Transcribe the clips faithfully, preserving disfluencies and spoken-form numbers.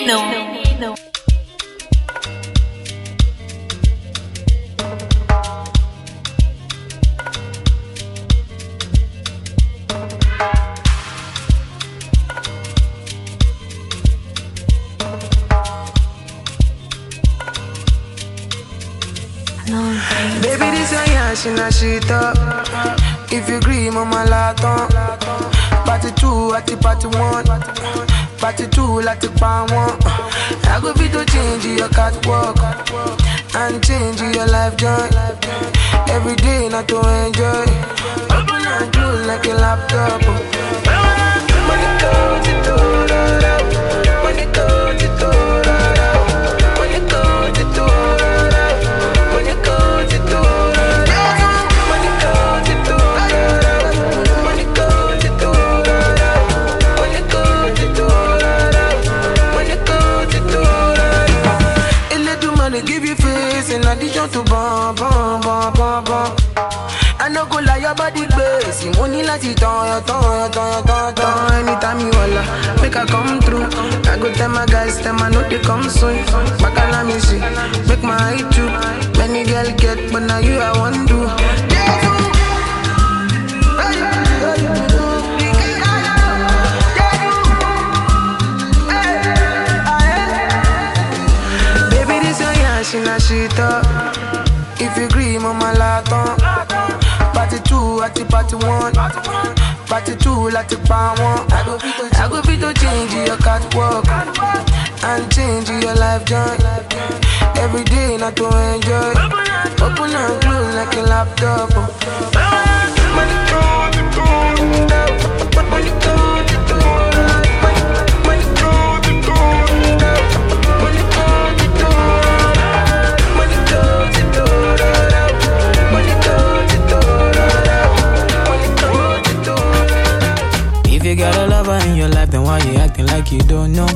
Veneno. Baby, this one, yeah, she na shit up. If you agree, mama, laton. Party two, at the party one. Party two, like the pan one. I go be to change your catwalk and change your life joy. Every day, not to enjoy. Open and close like a laptop. Money goes to do, money goes to do, money goes to do. Give you face in addition to bum bum bum bum bum. I no go lie, your body crazy. Money like it on your tongue, your tongue, your tongue, tongue. Anytime you holla, make I come through. I go tell my guys, tell my know they come soon. Bacala me see, make my eye too. Many girl get, but now you I want to. She na shit up. If you agree, mama laton. Party two, at the party one. Party two, like the pan one. I go fit to, I go fit to change your catwalk and change your life joy. Every day, not to enjoy. Open and close like a laptop. Money go, money go, money go. You got a lover in your life, then why you acting like you don't know?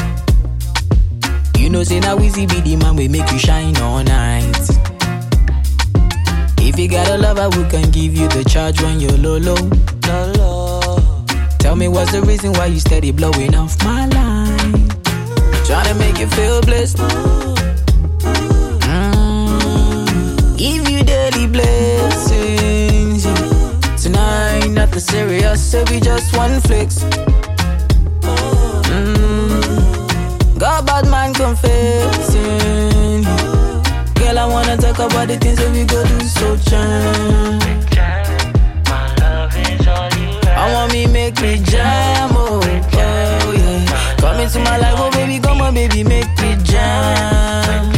You know, say now easy be the man we make you shine all night. If you got a lover who can give you the charge when you're low, low, low, low. Tell me what's the reason why you steady blowing off my line? Trying to make you feel blessed. Mm. Give you daily blessings. Tonight, nothing serious, so we just one flex. Mm. Got bad man confessing. Girl, I wanna talk about the things that we go do so jam. My love is all you have. I want me make me jam, oh, oh yeah. Come into my life, oh baby, come on baby, make me jam.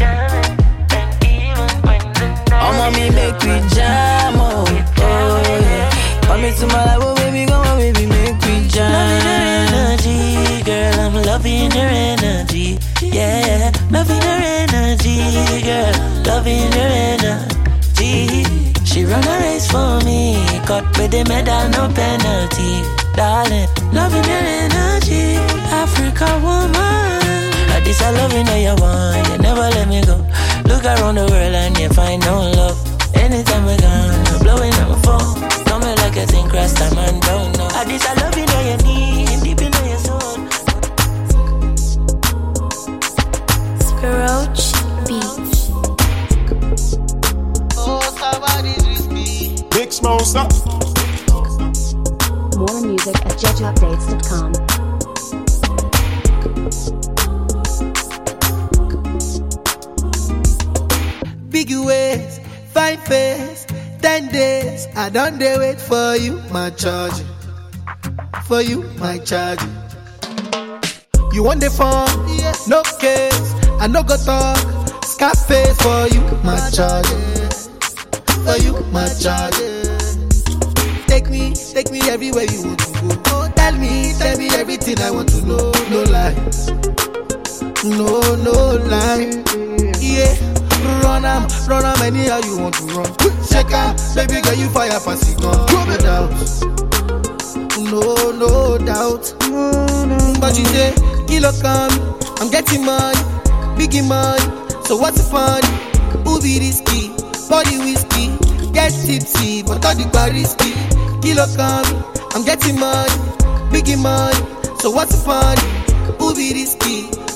I want me make me jam, oh, oh yeah. Come into my life, oh baby, come on baby, make me jam. Loving her energy, girl, I'm loving her energy. Yeah, loving her energy, girl, loving her energy. She run a race for me, caught with the medal, no penalty. Darling, loving her energy, Africa woman. Like this I loving her, you want, you never let me go. Look around the world and you find no love. Anytime we're gone, I'm blowing up my phone. Know me like a thing, cross time and don't know. Like this I loving her, you need, deep in your soul. Roach Beats. Oh, somebody's risky. Big Smosa. More music at judge updates dot com. Big ways, fine face, ten days. I don't dare wait for you, my charge. For you, my charge. You want the phone? Yes. No case. I no go talk. Scarface for you, my charge. For you, my charge. Take me, take me everywhere you want to go. Oh, tell me, tell me everything I want to know. No lie, no, no lie. Yeah, run am, run am anyhow you want to run. Check out, baby girl, you fire pass it gun. No doubt, no, no doubt. But you say, kilo come, I'm getting money, biggie money. So what's the fun? Who be risky? Body whiskey, get tipsy, but all the bar risky. Kilo come, I'm getting money, biggie money. So what's the fun? Who be risky?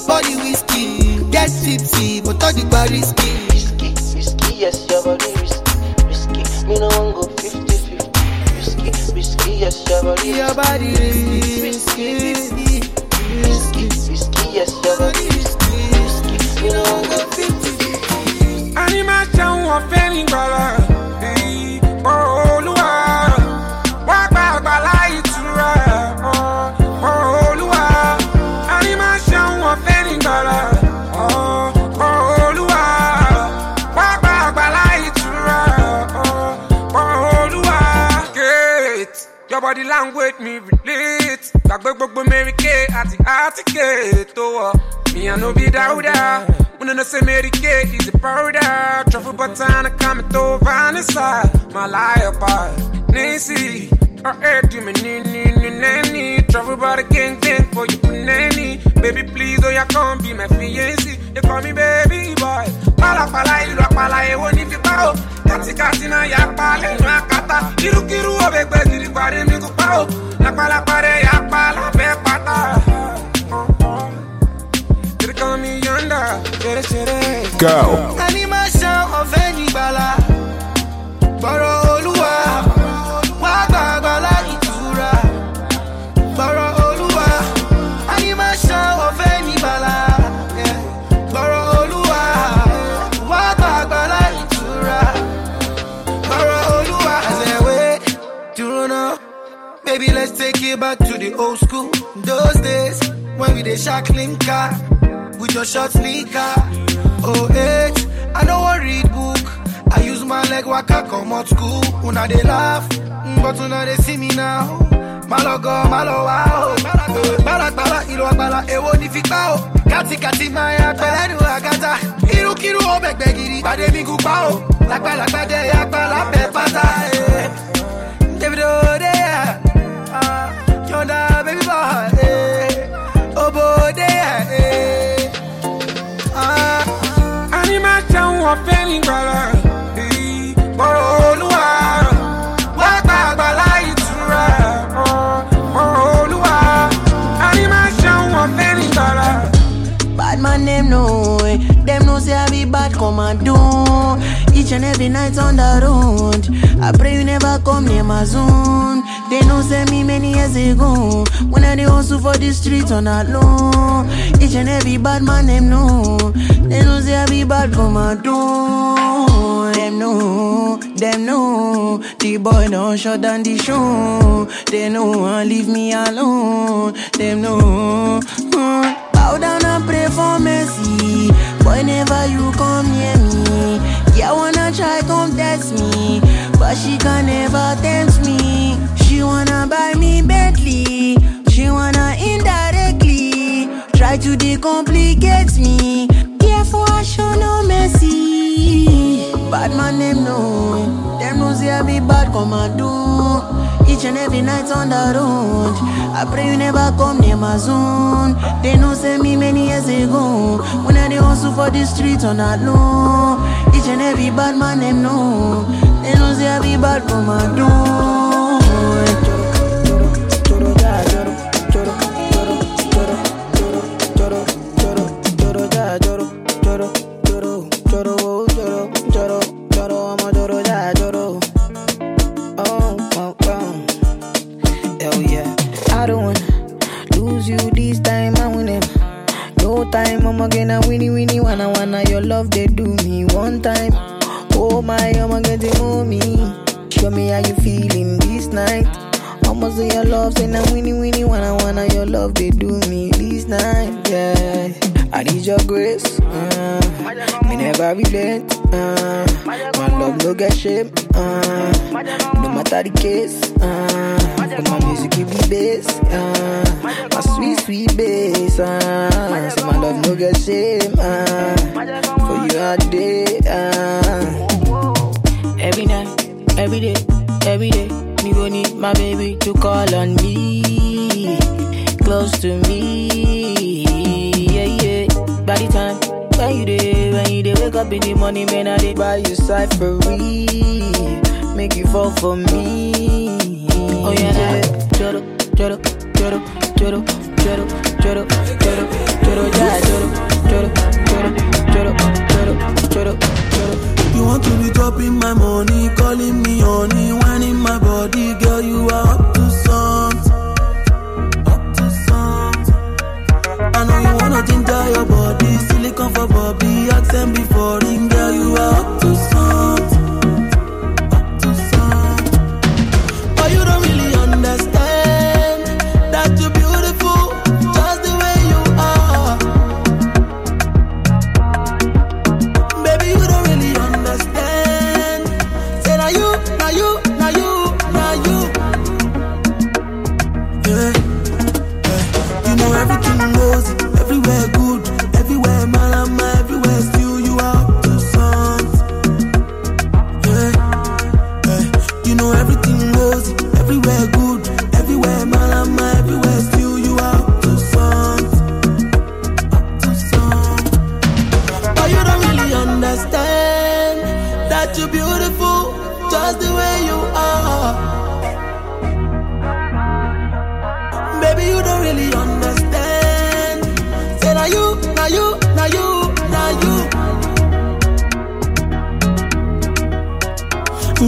body whiskey, get tipsy, but all the bar risky. Risky, risky, yes, your body risky, risky. Me no want go fifty fifty. Risky, risky, yes, your body risky. Your body risky, risky, risky, risky, yes, your body risky, risky. Me no want go fifty fifty. Animal town of any color. Oh, Lua, walk back by light to ride. Oh, Lua, animal town of any color. Oh, oh, Lua, walk back by light to ride. Oh, Lua, get your body language me relate. Like Bobo Mary Kay at the Articate. Me I no be Dauda. When I say Mary Kay is a powder. Truffle button, come to Vanessa. My liar part, Nancy. Or head you me nini nini. Travel by the gang gang for you nanny. Baby please, oh ya can't be my fiancé. You call me baby boy. Pala pala ilu pala e woni fi pa o. Kati kati na ya pala inu akata. Kiru kiru o be gbe diri pare mi ko pa o. La pala pare ya pala be pata. They call me yonder. Go. Animation of any bala. Boro Oluwa. Waga bala itura. Boro Oluwa. Animation of any bala. Boro Oluwa. Waga bala itura. Boro Oluwa. I say wait, do you know? Baby, let's take it back to the old school. Those days when we did shackling car with your short sneaker. Oh, eight, I don't want read book. I use my leg waka come out school. Una they laugh, but una they see me now. Malogo, malo wow. Bala bala, ilo bala, ewo ni fikao. Kati kati maya, pelenu agata. Iru kiru obek begiri, bade mi gupao. Lakba lakba de yakba la pepata. David Odea, yonda baby boy. Obo de. Animal town of any color. Oh, Lua, walk back by light to ride. Oh, Lua, animal town of any color. Bad man, them know, them know say I be bad come and do. Each and every night on the road, I pray you never come near my zone. They know say me many years ago, when I dey hustle for the streets on that low. Each and every bad man, them know, they know say I be bad come and do. Them know, them know, the boy don't shut down the show. They know and leave me alone. Them know. Mm. Bow down and pray for mercy. Whenever you come near me, yeah, wanna try come test me, but she can never tempt me. She wanna buy me Bentley, she wanna indirectly try to decomplicate me. Therefore I show no mercy. Bad man them know, them know say I be bad come and do. Each and every night on the road, I pray you never come near my zone. They know say me many years ago, when I dey hustle for the streets on that low. Each and every bad man them know, they know say I be bad come and do. Love they do me one time. Oh my, I'ma get the mommy. Show me how you feeling this night. Almost say your love, say now winnie winnie wanna wanna your love they do me this night. Yeah, I need your grace. Uh, me never relent. Uh, my love no get shame. Uh, no matter the case. Uh, but my music give me bass. Uh, my sweet sweet bass. Uh, so my love no get shame. Uh, for you all day. Uh. Every night, every day, every day, me gon' need my baby to call on me, close to me. Yeah, yeah. By the time when you day, when you day, wake up in the morning, man, I dey buy you cyphery, make you fall for me. Oh yeah, yeah. Joro, joro, joro, joro, joro, joro, joro, joro, joro,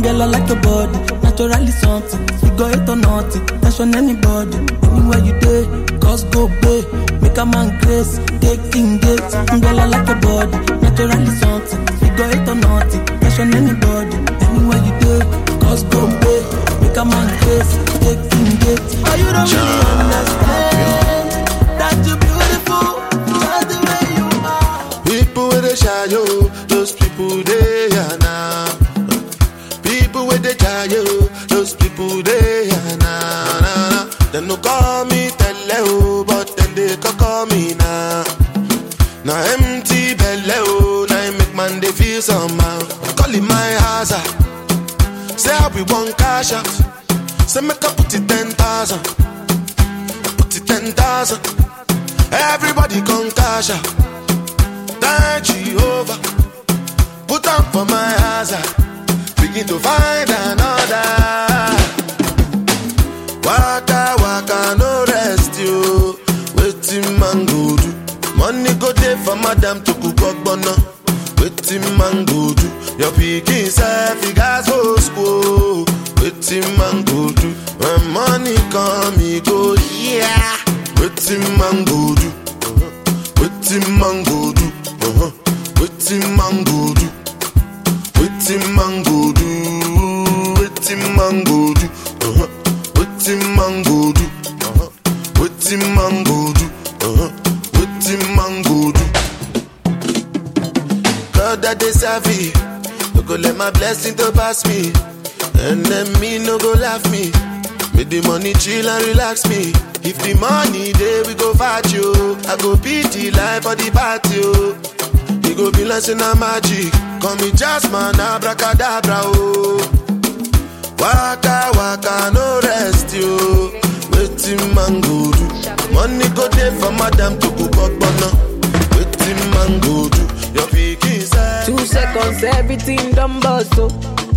Girl, I like your body, naturally something. You go it or nothing, tension anybody. Anywhere you day, cause go pay. Make a man grace, taking gates. Girl, I like your body, naturally something. You go it or nothing, tension anybody. Anywhere you day, cause go pay. Make a man grace, taking gates. Oh, you don't really understand that you're beautiful, just the way you are. People with a shadow, those people they are now. People with the jayo, those people they are na na na. They no call me tele, but then they can call me now. Now empty belly, now make man they feel somehow. Call it my hazard. Say how we want cash out. Say make I put it ten thousand. Put it ten thousand. Everybody come cash out. Thank Jehovah. Put up for my hazard. Begin to find another. Waka waka no rest you. Waiting man go do. Money go there for madam to cook up bono. Waiting man go do. Your picking self you guys go school. Waiting man go do. When money come me go yeah. Waiting man go do. Waiting man go do. Uh-huh. Waiting man go do. Waiting man go do. Waiting man go do. Uh-huh. Waiting man go do. Uh-huh. Waiting man go do. Uh-huh. Waiting man go do. God that they savvy. No go let my blessing to pass me. And then me no go laugh me. Make the money chill and relax me. If the money there we go fight you. I go beat the life for the party. You go be like in a magic. Call me Jasmine, abracadabra, oh. Waka, waka, no rest, yo. Waiting man go do. Money go there for madam to cook up, but no. Waiting man go do. Your picking side. Two seconds, everything done bust, oh.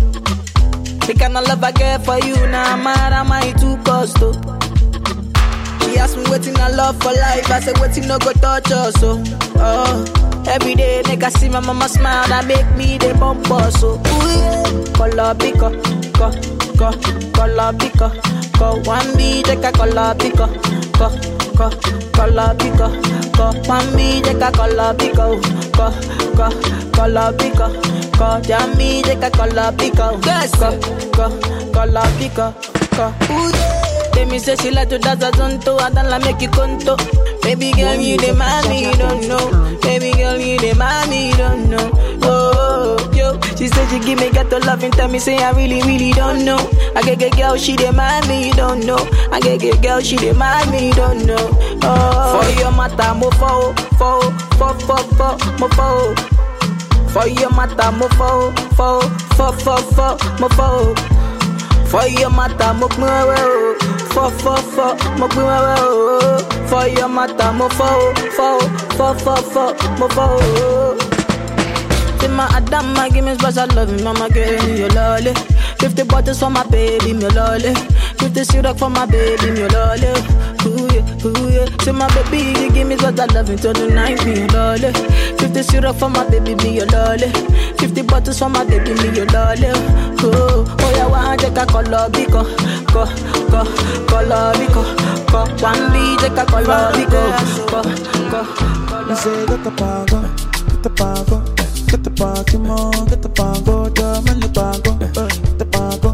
The kind of love I get for you, now nah, mad am I too cost, oh. She asked me waiting I love for life. I said waiting no go touch us, oh. Oh. Every day, nigga see my mama smile, that make me the bumper. So, ooh yeah, color pico, co, co, color pico, co. One B, take a color pico, co, co, color pico, co. One B, take a color pico, co, co, color pico, co. Jammy, take a color pico, co, co, color pico, co. Ooh yeah. They me say she like to dance a zonto, I don't like make you conto. Baby girl, you the mommy, you don't know. Baby girl, you the mommy, you don't know. Oh, yo, she said she give me get to love and tell me say I really, really don't know. I get get girl, she the mommy, you don't know. I get get girl, she the mommy, you don't know. Oh, for your mata, mo fo, fo, fo, fo, fo, mo fo. For your mata, mo fo, fo, fo, fo, fo, mo fo. For your mata, mo fo. Fo fo fo, mo gbe wa o. For your mata, mo fo fo fo fo fo, mo fo. Say my Adama, give me special love, mama give me your lolly. Fifty bottles for my baby, me lolly. Fifty syrup for my baby, me lolly. Ooh yeah, ooh yeah. Say my baby, you give me special love until the night, me your lolly. Fifty syrup for my baby, me your lolly. Fifty bottles for my baby, me your lolly. Oh, oh yeah, one take a color biko, ko, ko, color biko, ko. One B take a color biko, ko, ko. You say get the pango, get the pango, get the pango, get the pango, the pango, get the pango.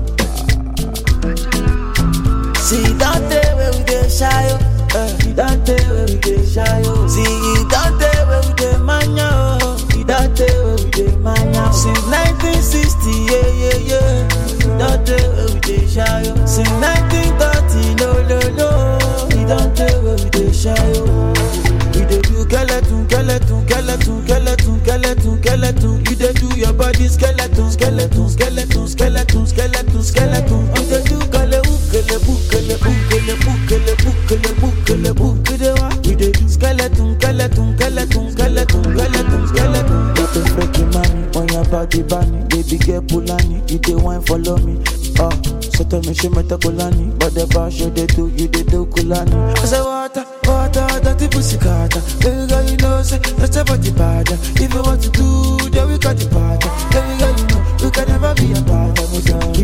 See that day where we get shy, oh. See that day where we get shy, oh. See that day where we get mania, oh. See that day where we get mania. Since nineteen sixty, yeah, yeah, yeah. That day where we get shy, oh. Since nineteen thirty, no, no, no. See that day where we get shy, oh. We dey do skeleton, skeleton, skeleton, skeleton, skeleton, skeleton. You dey do your body skeleton, skeleton, skeleton, skeleton, skeleton, skeleton. You dey do kale ukele bukele bukele bukele bukele bukele bukele wa. We dey do skeleton, skeleton, skeleton, skeleton, skeleton, skeleton. Got the freaky money on your body, bunny. Baby girl Pulani, you dey wine follow me. Oh, so tell me she met a Kulani, but the bar show they do, you they do Kulani. I say water, water, dirty pussy carter. Baby girl, you know say that's about the bad. If you want to do, then we got the party. Baby girl, you know we can never be a part of it.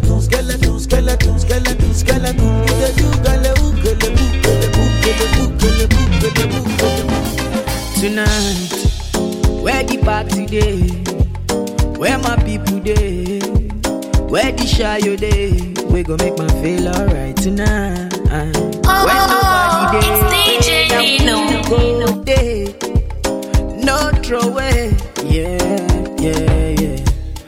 skeleton, skeleton, skeleton, skeleton, skeleton. You dey do gale, oogele, boogele, boogele, boogele, boogele, boogele. Tonight, where the party day? Where my people day? Where the shy you day? We gon' make my feel alright tonight. Oh, when nobody day, it's D J Nino. Go day, no throw away. Yeah, yeah, yeah.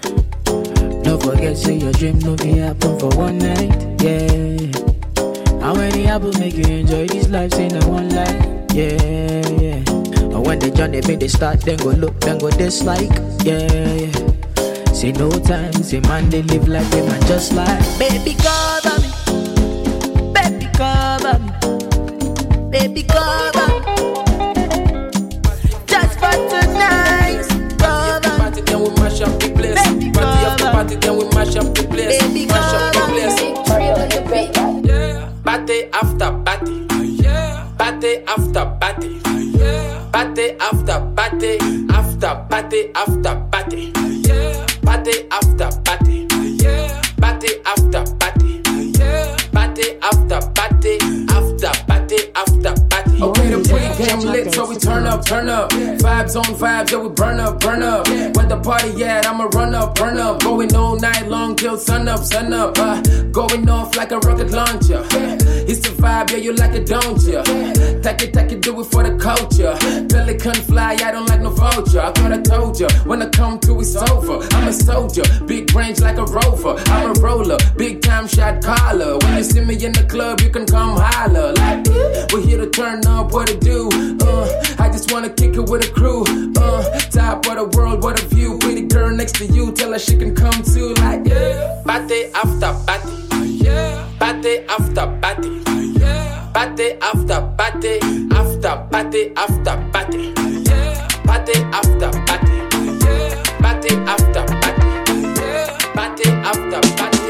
Don't forget, say your dream no be happen for one night. Yeah. How many apples make you enjoy this life? Say no one life. Yeah, yeah. And when the journey make they start, then go look, then go dislike. Yeah, yeah. Say no time, say man they live like they man just like. Baby cover me, baby cover me, baby cover me. Just for tonight, cover me. Party then we mash up the place. Baby Party after cover party then we mash up the place. Baby Mash up the cover place. Yeah. Party after party. Yeah. Party after party. Yeah. Party after party. After party after party. Yeah. Party after party. Yeah. Party after party. Yeah. Party after party. After party after party. Okay, the pre-game lit, so we turn up, turn up. Vibes on vibes, yeah, we burn up, burn up. Where the party at, I'ma run up, burn up. Going all night long till sun up, sun up. Uh, going off like a rocket launcher. It's the vibe, yeah, you like it, don't ya? Take it, take it, do it for the culture. Pelican fly, I don't like no vulture. I thought I told ya, when I come to, it's over. I'm a soldier, big range like a rover. I'm a roller, big time shot caller. When you see me in the club, you can come holler. Like, we're here to turn up, what to do? Uh, I just wanna kick it with a crew. Uh, top of the world, what a view. Pretty girl next to you, tell her she can come too. Like, yeah. Party after party. Yeah. Party after party. Yeah. Party after party. After party after party. Yeah. Party after party. Yeah. Party after party. Yeah. Party after party.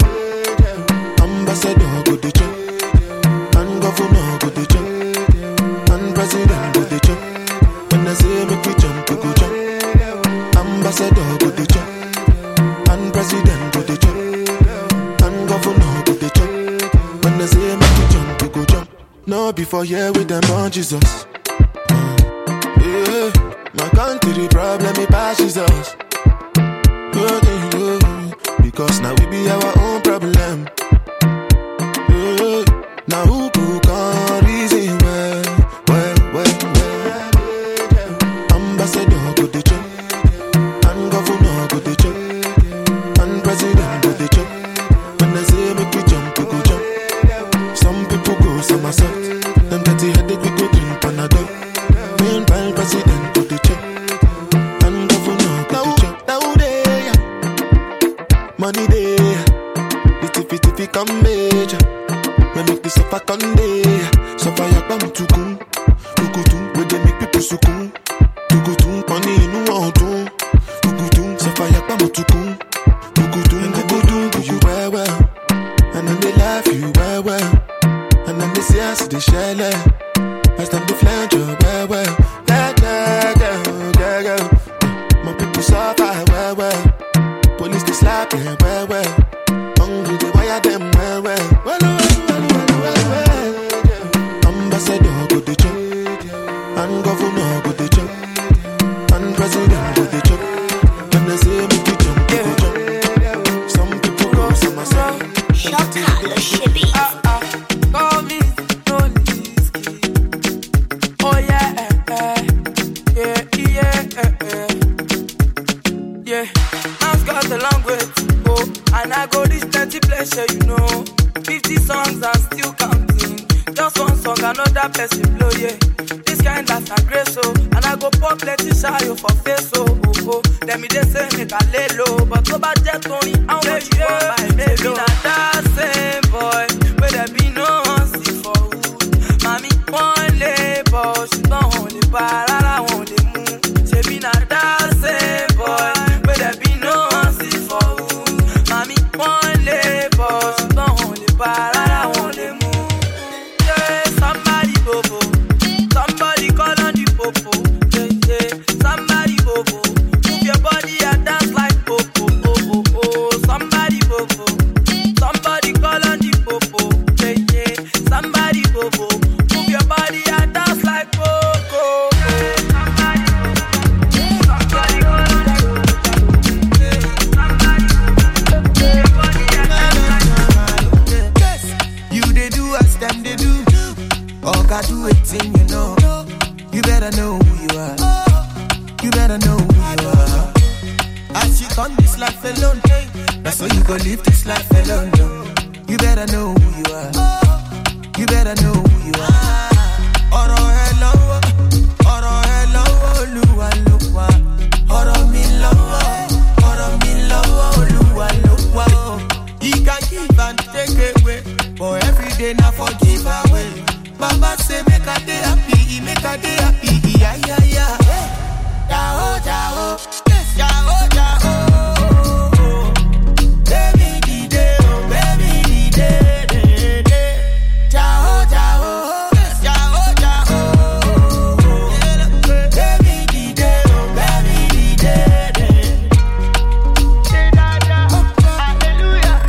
Ambassador go the check, and governor go the check, and president go the check. When I say make we jump, we go jump. Ambassador go the check, and president go the check, and governor go the check. When I say make we jump, we go jump. No before here with them on Jesus. Yeah, my country problem it passes us. Oh, yeah, because now we be our own problem. Yeah, now who could come reason well, well, well, well. Ambassador go the check, and governor go the check, and president go the check. When I say make we jump, we go jump. Some people go somersault, them dirty headache we go drink Panadol. Meanwhile president go the check, and governor go the check. Now they money there, the tiffy tiffy come major. We make the suffer Sunday, suffer yakba mutukun, tukutun. We they make people sukun, tukutun. Money inu wantun, tukutun. Suffer yakba mutukun, tukutun. Tukutun do you well well, and then they laugh you well well, and then they say I see the shell. As them they flange you well well, yeah yeah yeah yeah yeah. My people suffer well well, police they slap them well well, hungry they wire them well well, well well. Ambassador go the check, and governor go the check, and president go the check. When they say make you jump, you go jump. Some people go, some are saying, Shaka the shibby. Ah ah, call me Tony's. Oh yeah, eh, eh, yeah, yeah, eh, eh. Yeah. Man's got a long way to go, and I go this thirty pleasure, you know. Fifty songs and still counting. Just one song, another person blow, yeah. This kind that's a grace, oh. And I go pop plenty shy for face, oh, oh, oh. Then me they say make a lay low, but go back jet Tony, how much you want my baby? Not that same boy, where there be no one see for wood. Mommy one labor, she don't hold the bar, I want the moon. She be not that same boy, where there be no one see for wood. Mommy one labor, she don't hold the bar, I want the moon. Somebody bobo, somebody call on the popo. Yeah, yeah. Somebody bobo, move your body and dance like popo. Oh, oh, oh. Somebody bobo, live this life alone, no. You better know who you are. You better know who you are. Ọ̀rọ̀ ẹ lọ́wọ́, ọ̀rọ̀ ẹ lọ́wọ́, Olúwa ló wà. Ọ̀rọ̀ mi lọ́wọ́, ọ̀rọ̀ mi lọ́wọ́, Olúwa ló wà. He can give and take away, but every day na for give away. Baba say make a day happy, he make a day happy, yeah yeah yeah. Jao jao, yes jao jao. Baby di day, oh baby di day, day day. Jao jao, yes jao jao. Baby di day, oh baby di day, day. Hallelujah,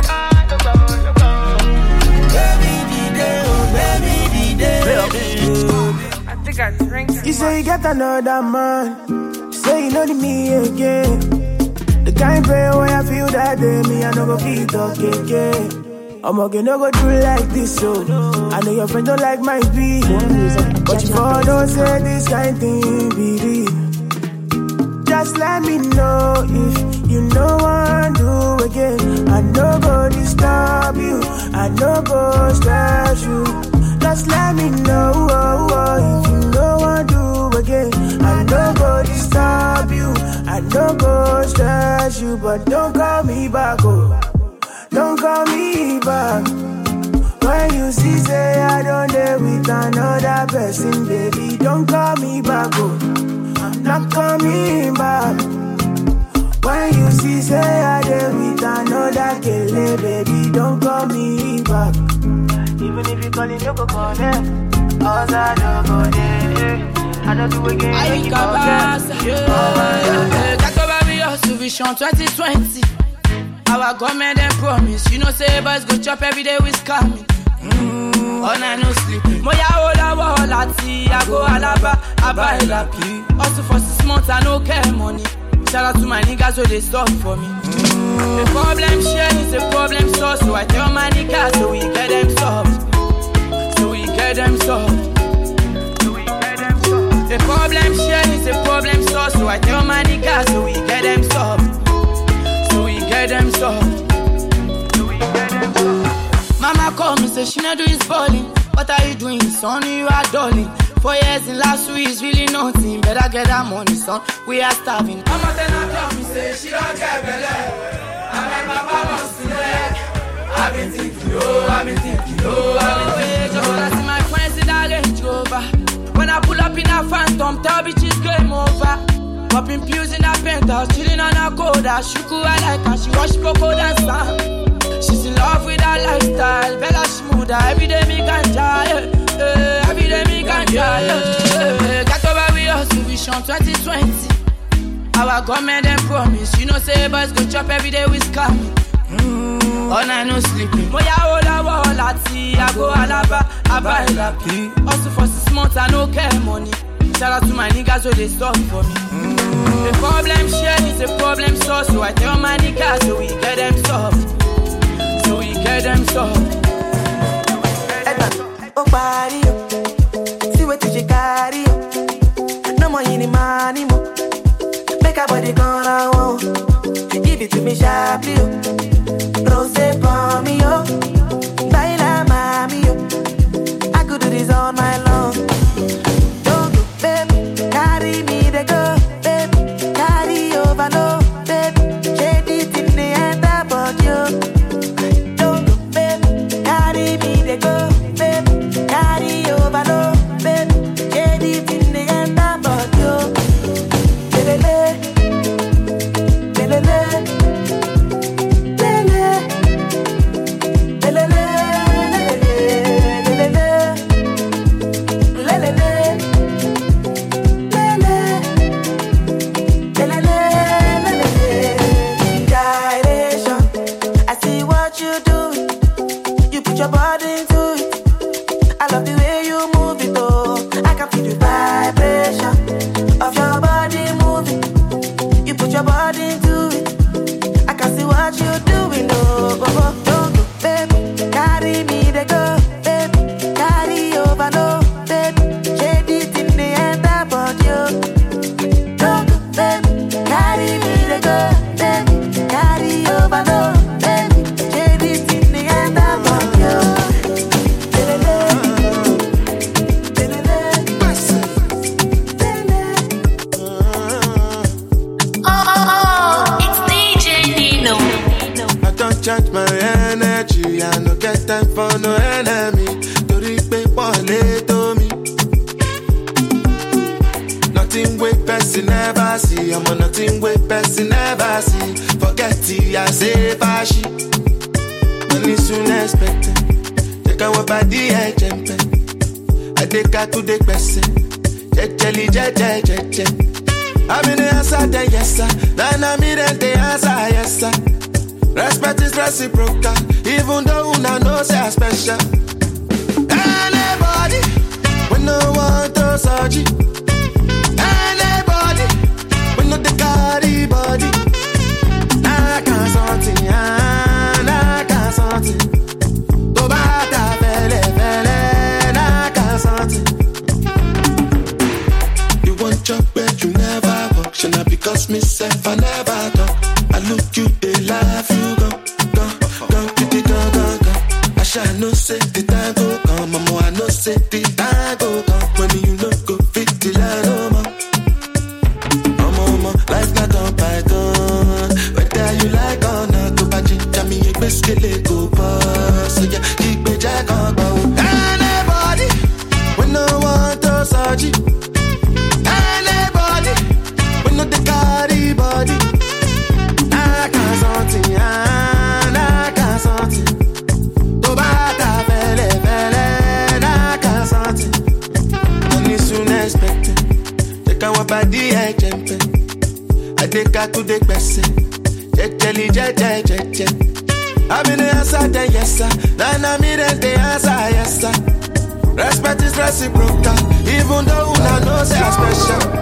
baby di day, oh baby di day. I think I drank. You say you got another man. Say you know me again. The kind prayer where I feel that day, me I no go feel talk again. I'm okay, no go do like this, so I know your friends don't like my beat, but you for don't say this kind thing, be real. Just let me know if you know what to do again. I no go disturb you, I no go stress you. Just let me know oh, oh, if you know what to do again. I no go disturb you, I no go stress you, but don't call me back, oh, don't call me back. When you see say I don't dare with another person, baby, don't call me back, oh, I'm not coming back. When you see say I dare with another kele, baby, don't call me back. Even if you call it, no go call them. Cause I don't go there. I don't do again. I you got bass, yeah. Got over me also vision twenty twenty. Our government and promise. You know say boys go chop every day with scamming. Mm, all night no sleeping. Moya hola hola tea. I go alaba, I buy lappy. Also for six months I no care money. Shout out to my niggas so they stop for me. Mm, the problem share is a problem solved. So I tell my niggas so we get them solved. So we get them solved. The problem share is a problem solved. So I tell my niggas so we get them solved. So we get them solved. So we get them solved. Mama call me say she not do is balling. What are you doing, son? You are darling. Four years in last week is really nothing. Better get that money, son. We are starving. Mama then I tell me say she don't get belly. I make my mama select. I've been thinking, oh, I've been thinking, oh, I've been thinking. Just wanna see my friends in that Range Rover. When I pull up in a phantom, tell bitches game over. Popping pills in a penthouse, chilling on a coda. Shuku I like her, she wash cocoa dance. She's in love with her lifestyle. Bella Shmuda, every day me ganja, yeah. Uh, every day me ganja, yeah. Got over we hustle, vision twenty twenty. Our government and promise. You know say boys go chop every day with scamming. Mm, all night no sleeping. Moya hola hola tea. I go alaba, I buy lappy. Also for six months I no care money. Shout out to my niggas so they stop for me. Mm, the problem share is a problem solved. So I tell my niggas so we get them solved. So we get them solved. Oh body, see what you carry. No more any money, mo. Make a body gonna want. Give it to me sharply, rose for me, yo. Baila mami, yo. I could do this all night long. Don't go, baby, carry me the go, baby, carry over low, baby. Shade it in the end about you. Don't go, baby, carry me the go, baby, carry over low, baby. Shade it in the end about you. Lelele, lelele. Your body into it. I love the way you move it, oh. I can feel the vibration of your body moving. You put your body into it. I can see what you're doing, oh. Oh, oh, oh, oh, baby, carry me the go, baby, carry over low, baby, shade it in the end about you. Oh, oh, baby, carry me the go, baby, carry over low, baby, energy, I no get time for no enemy. To reap one to me. Nothing with person never see. I'm on nothing with person never see. Forget it, I say bashi. Money soon expected. Take our body, I jump. I take her to the person. Jelly, jelly, jelly. I'm in the answer, then yes, sir. Then I'm in the answer, yes, sir. Respect is reciprocal, even though I know say I'm special. Anybody, when no one to surgery. Anybody, when no the carry body. I can't something, I can't something. To bata fele fele, I can't something. You want your bed, you never walk. Should not because myself I never talk. I look you, they laugh, you go, go, go, go, go, go, go. I shall no say the time go come, mama, I no say the time go come. When you look go fit the line, oh, mama. Mama, mama, life not on python. Whether you like or not, go back to me, you best get it go pass. So yeah, keep me jack on bow. Anybody, when no one to surgery. Anybody, when no the carry body. Body I jump. I take her to the person. Jelly, jelly, jelly. I'm in the answer, then yes, sir. Then I'm in the answer, yes, sir. Respect is reciprocal, even though I know say I'm special.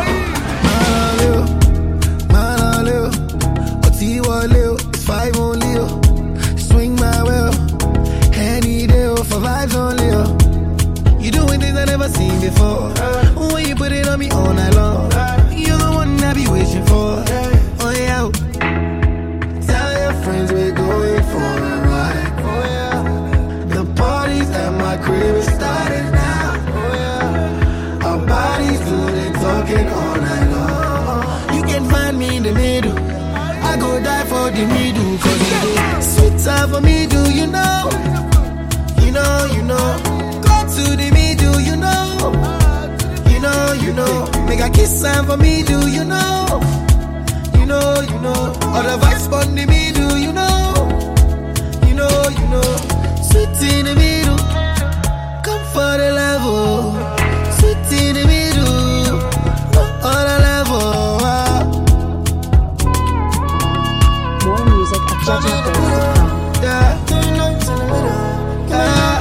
Man, I live. What's he want live? It's five only. Swing my will. Any day for vibes only. You doing things I never seen before. When you put it on me all night long, you're the one I be wishing for. Oh yeah. Tell your friends we're going for a ride. Oh yeah. The parties at my crib is starting now. Oh yeah. Our bodies good and talking all night long. You can find me in the middle. I go die for the middle. Cause you do sweet time for me, do you know? You know, you know. To the middle, you know, you know, you know. Make a kiss sign for me, do you know? You know, you know. All the vibes on the middle, you know, you know, you know. Sweet in the middle, come for the level. Sweet in the middle, on the level. More music at Jaja Bates dot com. Yeah.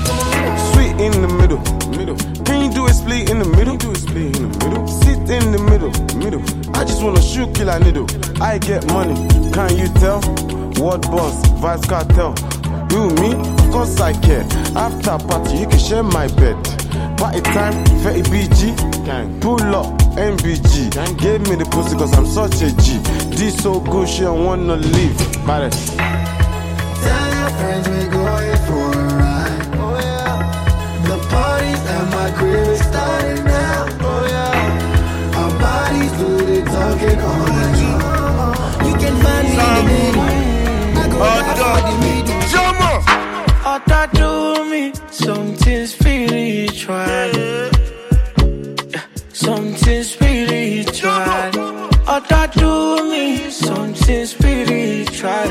In the middle, middle. Can you do a split in the middle? Do a split in the middle. Sit in the middle, middle. I just wanna shoot killer needle. I get money, can you tell? What boss, vice cartel. You, me, of course I care. After party, you can share my bed. Party time, thirty B G. Gang. Pull up, M B G. Gang. Gave me the pussy cause I'm such a G. This so good, she don't wanna leave. Baddest. Tell your friends we're going for a ride. Parties at my crib is starting now. Oh yeah. Our bodies do the talking all night long. You can find me in the middle. I go out for the middle. Jump Oh, that do me something spiritual. Yeah. Something spiritual. Oh, that do me something spiritual.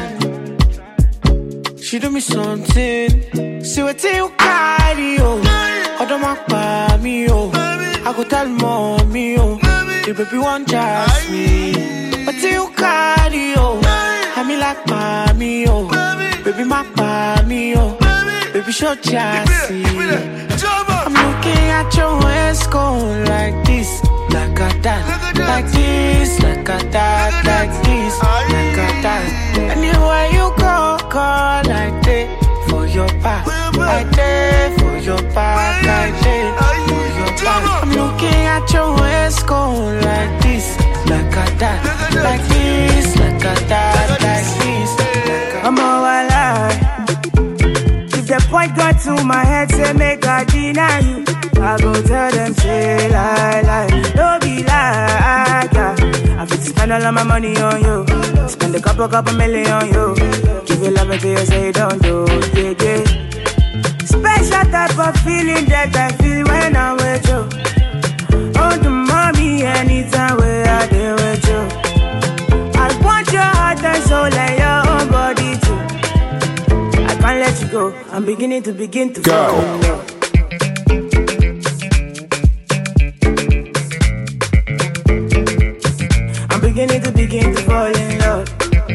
She do me something. See what you carry, oh. I don't want by me, oh. I go tell mommy, oh. The baby want just me. But you carry, oh. I mean like mommy, oh. Baby my mommy, oh. Baby show just see. I'm looking at your waist going like this, like a that, like this, like a that, like this, like a that. Anywhere you go, go like this. For your back, I did. For your back, I did. For your back. I'm looking at your waist going like this, like a that, like this, like a that, like this. Like a I'm all alive. If the point got to my head, say make I deny you. I go tell them say lie, lie, don't be like yeah. I fit spend all of my money on you. Spend a couple, couple million on you. Give you love until you say you don't do. Yeah, yeah. Special type of feeling that I feel when I'm with you. Oh, the mommy, anytime where I deal with you. I want your heart and soul and your own body too. I can't let you go. I'm beginning to begin to fall in love. I'm beginning to begin to fall in love.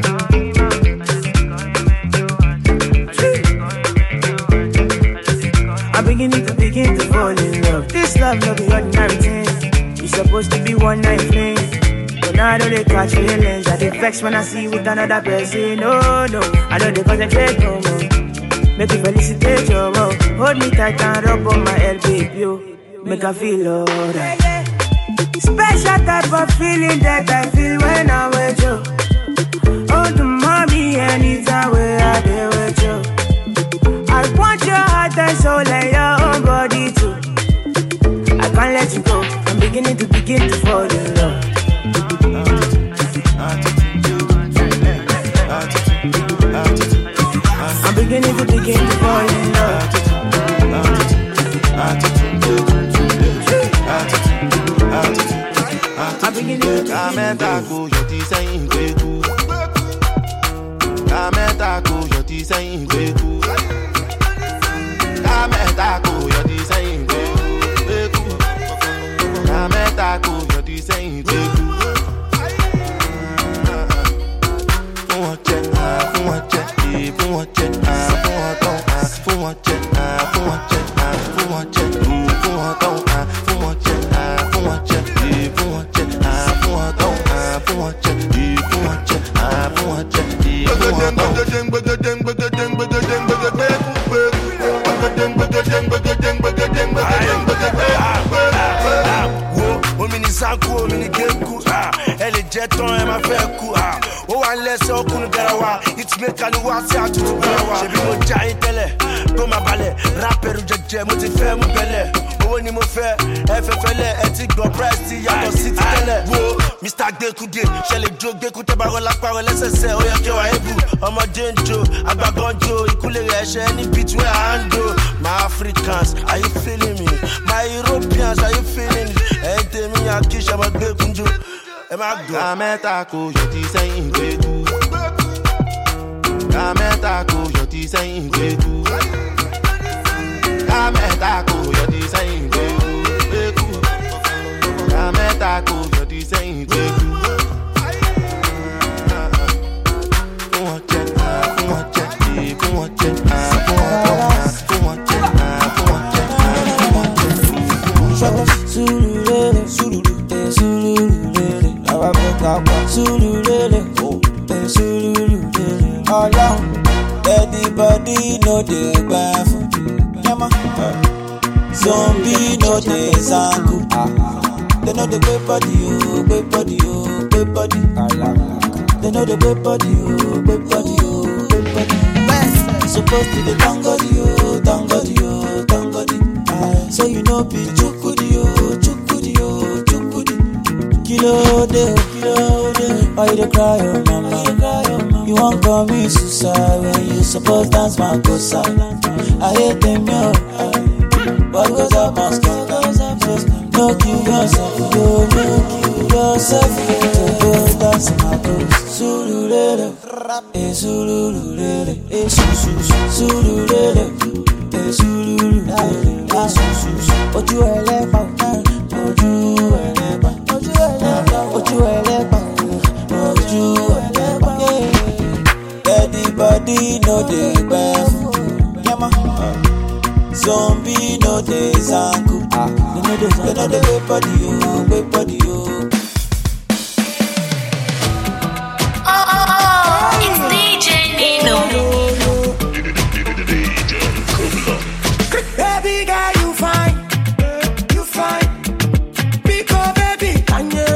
I'm beginning to begin to fall in love. This love no be ordinary thing. It's supposed to be one night fling. But now I know they catch feelings. I dey vex when I see you with another person. No, no, I know they concentrate no more. Make you felicitate your love. Hold me tight and rub on my L, baby, yo. Make I feel alright. Special type of feeling that I feel when I'm with you. Oh, the mommy, anytime where I deal with you. I want your heart and soul and your own body too. I can't let you go. I'm beginning to begin to fall in love. I'm beginning to begin to fall in love. I'm beginning to It's me can you watch out to the power. She be no giant tele, go my ballet, rapper who just jam, what if I'm belly. Oh, when you fair, F F L, ethic, go price, ya go city tele. Whoa, Mister Dekude, Shelly Joe, Dekuta Barola Power, let's say, oh, yeah, I have I'm a danger, I'm a gonjo, Ikule, any beat where I handle. My Africans, are you feeling me? My Europeans, are you feeling it? Hey, tell me, I kiss I'm a Dekunjo. Kametako, you're saying Beku. Kametako, you're saying Beku. Kametako, you're saying Beku. Kametako, you're saying Beku. Sululele, sululele, sululele. Sululele, sululele. Allah, everybody know the bafu. Yama, zombie know the zangu. They know the great body, oh, great body, oh, great body. They know the great body, oh, great body, oh, great body. Supposed to be tangodi, oh, tangodi, oh, tangodi. So you know be chukudi, oh, chukudi, oh, chukudi. Kilo de, kilo de. Why you dey cry, oh mama? You won't call me suicide when you suppose dance my cosa. I hate them, yo. What goes up must come. No kill yourself, yo, no kill yourself. To go dance my cosa. Sululele, eh sululele, eh su su su. Sululele, eh sululele, eh su su su. Ojú ẹlẹ́pà, ojú ẹlẹ́pà, ojú ẹlẹ́pà, ojú ẹlẹ́pà, ojú ẹlẹ́pà. Everybody know the bafu. Yama, zombie know the zangu. They know the, they know the great body, oh, great body, oh. It's D J Nino. Baby girl, you fine, you fine. Pick up, baby, can you?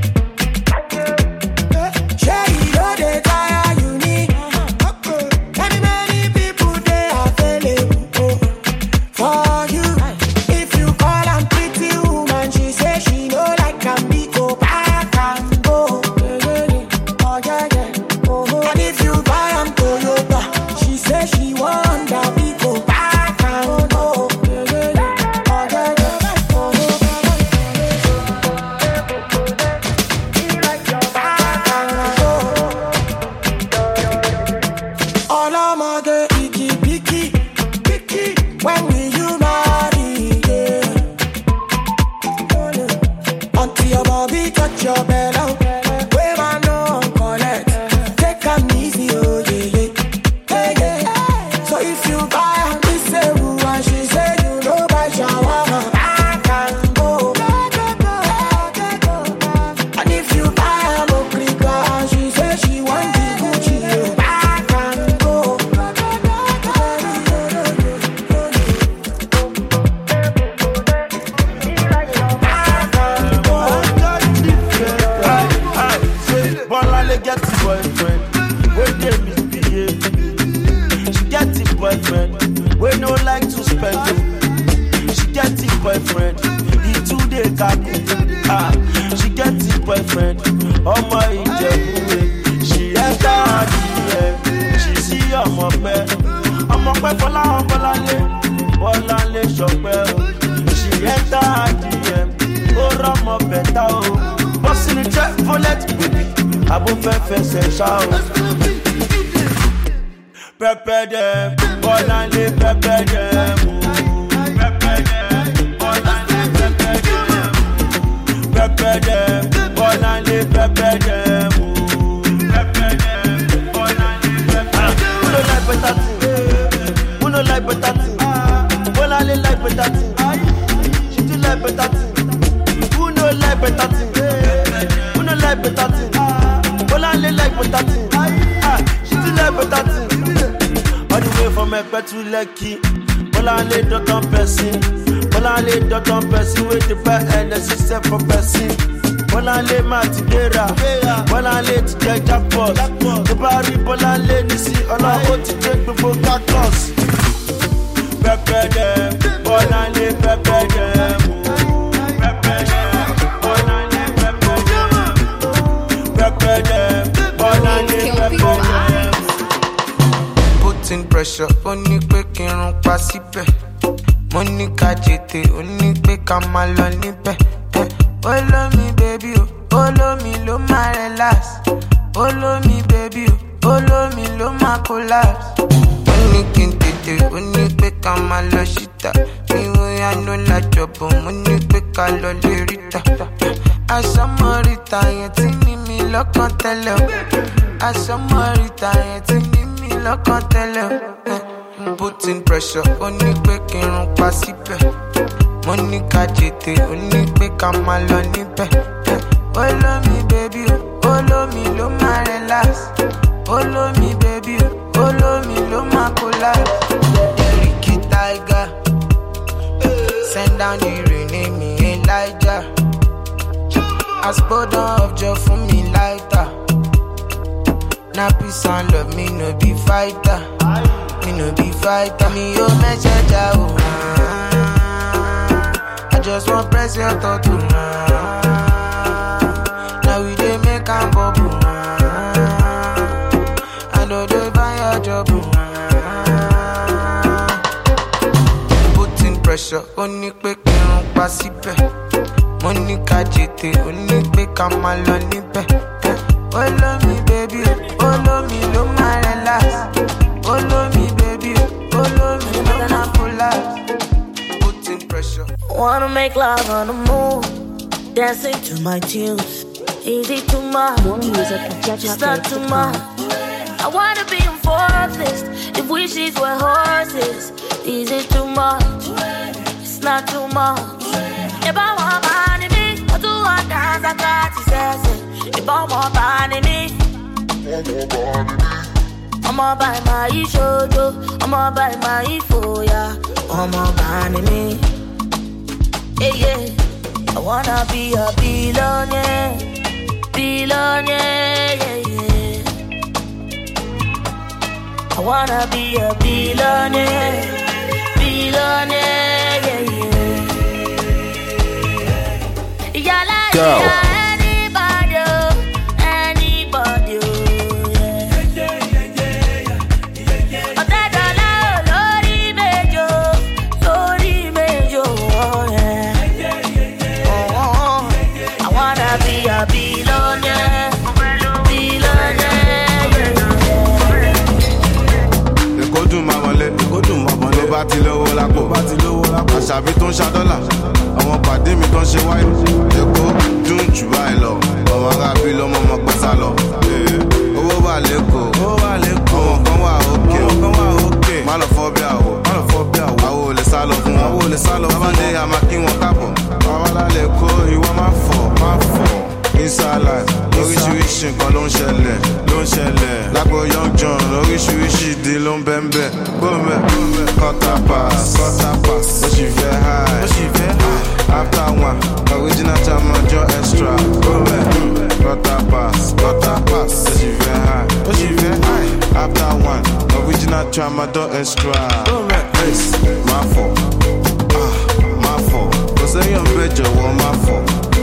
Share it all the time you need. Many, many people they are available for you. If you call a pretty woman, she say she know like a big oh. if you buy, me say who and she say you know by shawarma. I can go. And if you buy a Mokrika and she say she want the Gucci, I can go. Bolale get the boyfriend, when they misbehave. She get the boyfriend, we no like to spend it. She get the boyfriend, he too dey kaku. Ah, she get the boyfriend, oh my Ijebu. She enter her D M, she see ọmọ pẹ, ọmọ pẹ Fọlá Bolale, Bolale Ṣọpẹ́ o. She enter her D M, ó rọmọ bẹta o. Boss in the jet, bullet, baby. Abo fẹ́ fẹsẹ̀ ṣá o. Pẹpẹ dem, Bolale pẹpẹ dem o. Pẹpẹ dem, Bolale pẹpẹ dem o. Pẹpẹ dem, Bolale pẹpẹ dem o. Pẹpẹ dem, Bolale pẹpẹ dem o. Who no like better thing? Who no like better thing? Bolale like better thing. She do like better thing. Who no like better thing? Who no like better thing? Bolale like better thing. Ah, she do like better thing. All the way from Ekpe to Lekki. Bolale don't on person. Bolale don't on person with the bad and the system for person. Bolale Matidera. Bolale to get jackpot. The Barry Bolale Nisi. All I want to take before cactus. Pepe dem. Bolale pepe dem. Pepe dem. Bolale pepe dem. Pepe dem. Bolale pepe dem. Putting pressure, only quick and pa síbẹ̀. Monica jete, only quick and my lonely pe. Follow me, baby, oh, follow me, lo my relax. Follow me, baby, oh, follow me, lo my collapse. Only king tete, only quick and my loshita. Me way I know la job, only quick and lo lirita. Asamorita, yeti ni mi lokan tele. Asamorita, yeti ni mi lokan tele. Putting pressure, only quick and pa síbẹ̀. Monica jete, only quick and my lonely pe. Follow me, baby, oh, follow me, lo my relax. Follow me, baby, oh, follow me, lo my collapse. Ricky Tiger, send down the rain, name me Elijah. I spoke down of joy for me lighter. Now peace and love, me no be fighter. Me no be fighter, me your message out. I just want press your thought to now we dey make am bubble. I know they buy your job. Putting pressure, only quick and pa síbẹ̀. Monica jete, only quick and my lonely pe. Follow me, baby, follow me, lo my relax. Follow me, baby, follow me, lo my collapse. Putting pressure. Wanna make love on the moon, dancing to my tunes. Easy too much, it's not too much. I wanna be enforced, if wishes were horses. Easy too much, it's not too much. If I want money, me, I do want dance, I got to say. If I want money, me, I'ma buy my shojo, I'ma buy my foya, I'ma buy me. Yeah, yeah. I wanna be a billionaire, billionaire, yeah, yeah. I wanna be a billionaire, billionaire, yeah, yeah. Yala, Go. yeah, anybody, anybody, yeah. Otedala, lori mejo, lori mejo, yeah. Oh, I wanna be a billionaire, billionaire, yeah. Èkó dùn máa wọlé, èkó dùn máa wọlé. Tó bá ti lówó lápò, bá ti lówó lápò. Àṣàbí tó ń ṣa dọ́là, àwọn pàdé mi tó ń ṣe wáyé. Èkó dùn jù báyìí lọ, ọmọ arábí lọ́mọ ọmọ pẹ́sà lọ. Owó wà lẹ́kọ̀ọ́, owó wà lẹ́kọ̀ọ́. Àwọn kan wà òkè, àwọn kan wà òkè. Má má lọ fọ́ bí àwọ̀, má lọ fọ́ bí àwọ̀. Àwọ̀ ò lè sá lọ fún wọn, àwọ̀ ò lè sá lọ fún wọn. Bàbá dé àmà kí wọn kábọ̀. Bàbá lálẹ́ kó ìwọ má fọ̀, má fọ̀. Inside life, oríṣiríṣi nǹkan ló ń ṣẹlẹ̀, ló ń ṣẹlẹ̀. Lágbo Young John, oríṣiríṣi ìdí ló ń bẹ́ńbẹ́. Gbọ́mẹ̀, quarter pass, quarter pass. Ó sì fẹ́ high, ó sì fẹ́ high. After one, original time ọjọ́ extra. Gbọ́mẹ̀, quarter pass, quarter pass. Ó sì fẹ́ high, ó sì fẹ́ high. After one, original time ọjọ́ extra. Gbọ́mẹ̀, ace, má fọ̀, ah, má fọ̀. Kò sẹ́yìn ọ̀bẹ jọ̀wọ́ má fọ̀.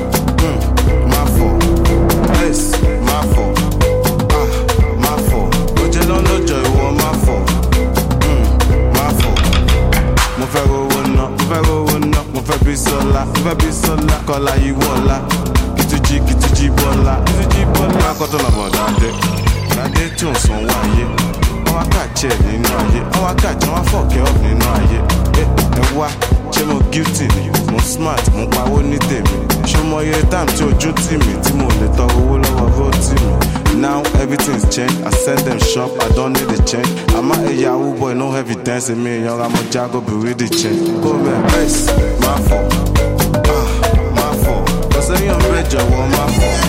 Yes, my fault. Ah, my fault. Oje lọ́nà jọ ìwọ my fault. Mm, my fault. Mo fẹ́ rówó ná, mo fẹ́ rówó ná, mo fẹ́ bí sọ́lá, mo fẹ́ bí sọ́lá. Kọ́lá yìí wọ̀lá, kìtújì kìtújì bọ́lá, kìtújì bọ́lá. Akọ́tọ̀ làbọ̀ dáadé, dáadé tí ò ń san owó ayé. Wọ́n wá kàjẹ́ nínú ayé, wọ́n wá kàjẹ́ wọ́n fọ̀kẹ́ ọ̀ nínú ayé. Ẹ ẹ wá, ṣé mo guilty ni? Mo smart, mo pawó ní tèmi. Ṣé mo yẹ time tí ojú tì mí tí mo lè tọrọ owó lọ́wọ́ vóòtì mi? Now everything's changed, I send them shop, I don't need a change. I'm a Yahoo boy, no evidence in me. Young, I'm a Jago, be ready change. Go man, ace, my fault. Ah, my fault. Cause I ain't bed, you want my fault.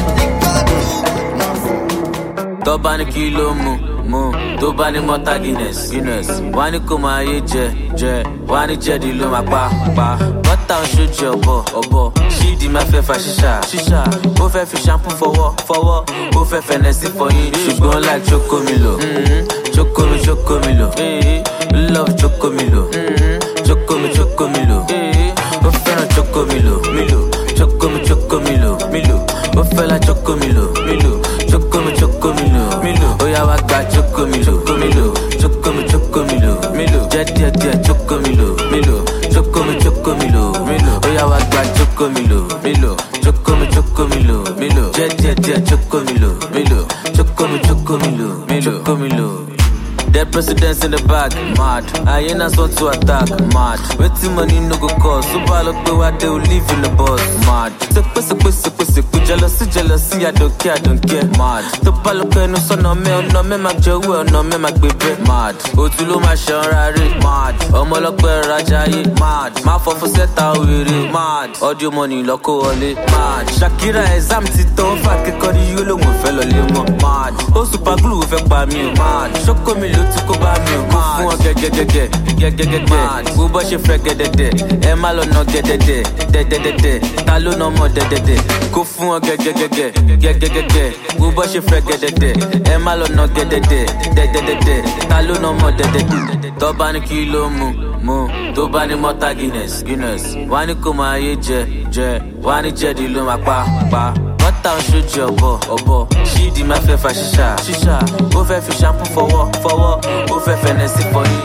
Mm, my fault. Tọ́ba ní kí ló mú mú tó bá ní mọ́tà Guinness Guinness wá ní kó máa yé jẹ jẹ wá ní jẹ́dí ló máa pa pa bọ́tà ń ṣojú ọ̀bọ̀ ọ̀bọ̀ ṣídìí máa fẹ́ fa ṣíṣà ṣíṣà ó fẹ́ fi ṣampú fọwọ́ fọwọ́ ó fẹ́ fẹ́nẹ́ sí fọyín ṣùgbọ́n láì jókòó mi lò jókòó mi jókòó mi lò love jókòó mi lò jókòó mi jókòó mi lò ó fẹ́ràn jókòó mi lò mi lò jókòó mi jókòó mi lò mi lò ó fẹ́ la jókòó mi lò mi lò jókòó mi jókòó mi lò mi lò ó yá wá gba jókòó mi lò mi lò jókòó mi jókòó mi lò mi lò jẹ́ díẹ̀ díẹ̀ jókòó mi lò mi lò jókòó mi jókòó mi lò mi lò ó yá wá gba jókòó mi lò mi lò jókòó mi jókòó mi lò mi lò jẹ́ díẹ̀ díẹ̀ jókòó mi lò mi lò jókòó mi jókòó mi lò mi lò jókòó mi lò. Dead presidents in the bag, mad. Hyenas want to attack, mad. Waiting money no go cause. Super look where they will live in the bus, mad. Sepe sepe sepe sepe jealousy jealousy I don't care I don't care, mad. To palo pe no so no me no me mag jowe no me mag bebe, mad. Otulo ma shanrare, mad. Omo lope rajaye, mad. Ma fo fo seta wiri, mad. Audio money loko wole, mad. Shakira exam ti to fa ke kori yo lo mo fe lo le mo, mad. O super glue fe pa mi, mad. Shoko mi lo tí kò bá mi ò máa fún ọ gẹ́gẹ́gẹ́gẹ́ gẹ́gẹ́gẹ́gẹ́ bó bọ́ ṣe fẹ́ gẹ́dẹ́dẹ́ ẹ má lọ nà gẹ́dẹ́dẹ́ dẹ́dẹ́dẹ́dẹ́ ta ló nà mọ́ dẹ́dẹ́dẹ́ kó fún ọ gẹ́gẹ́gẹ́gẹ́ gẹ́gẹ́gẹ́gẹ́ bó bọ́ ṣe fẹ́ gẹ́dẹ́dẹ́ ẹ má lọ nà gẹ́dẹ́dẹ́ dẹ́dẹ́dẹ́dẹ́ ta ló nà mọ́ dẹ́dẹ́dẹ́ tọ́ba ní kí ló mú mú tó bá ní mọ́tà Guinness Guinness wá ní kó máa yé jẹ jẹ wá ní jẹ́dí ló máa pa pa. Bọ́tà ń ṣojú ọ̀bọ̀ ọ̀bọ̀ ṣídìí máa fẹ́ fa ṣíṣà ṣíṣà ó fẹ́ fi ṣampú fọwọ́ fọwọ́ ó fẹ́ fẹ́nẹ́ sí fọyín.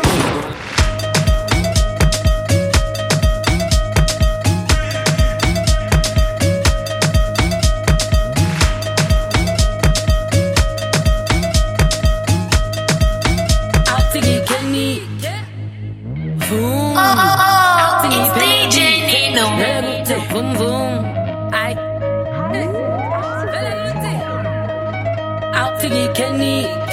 It's D J Nino. Boom boom. I out to the Kenny.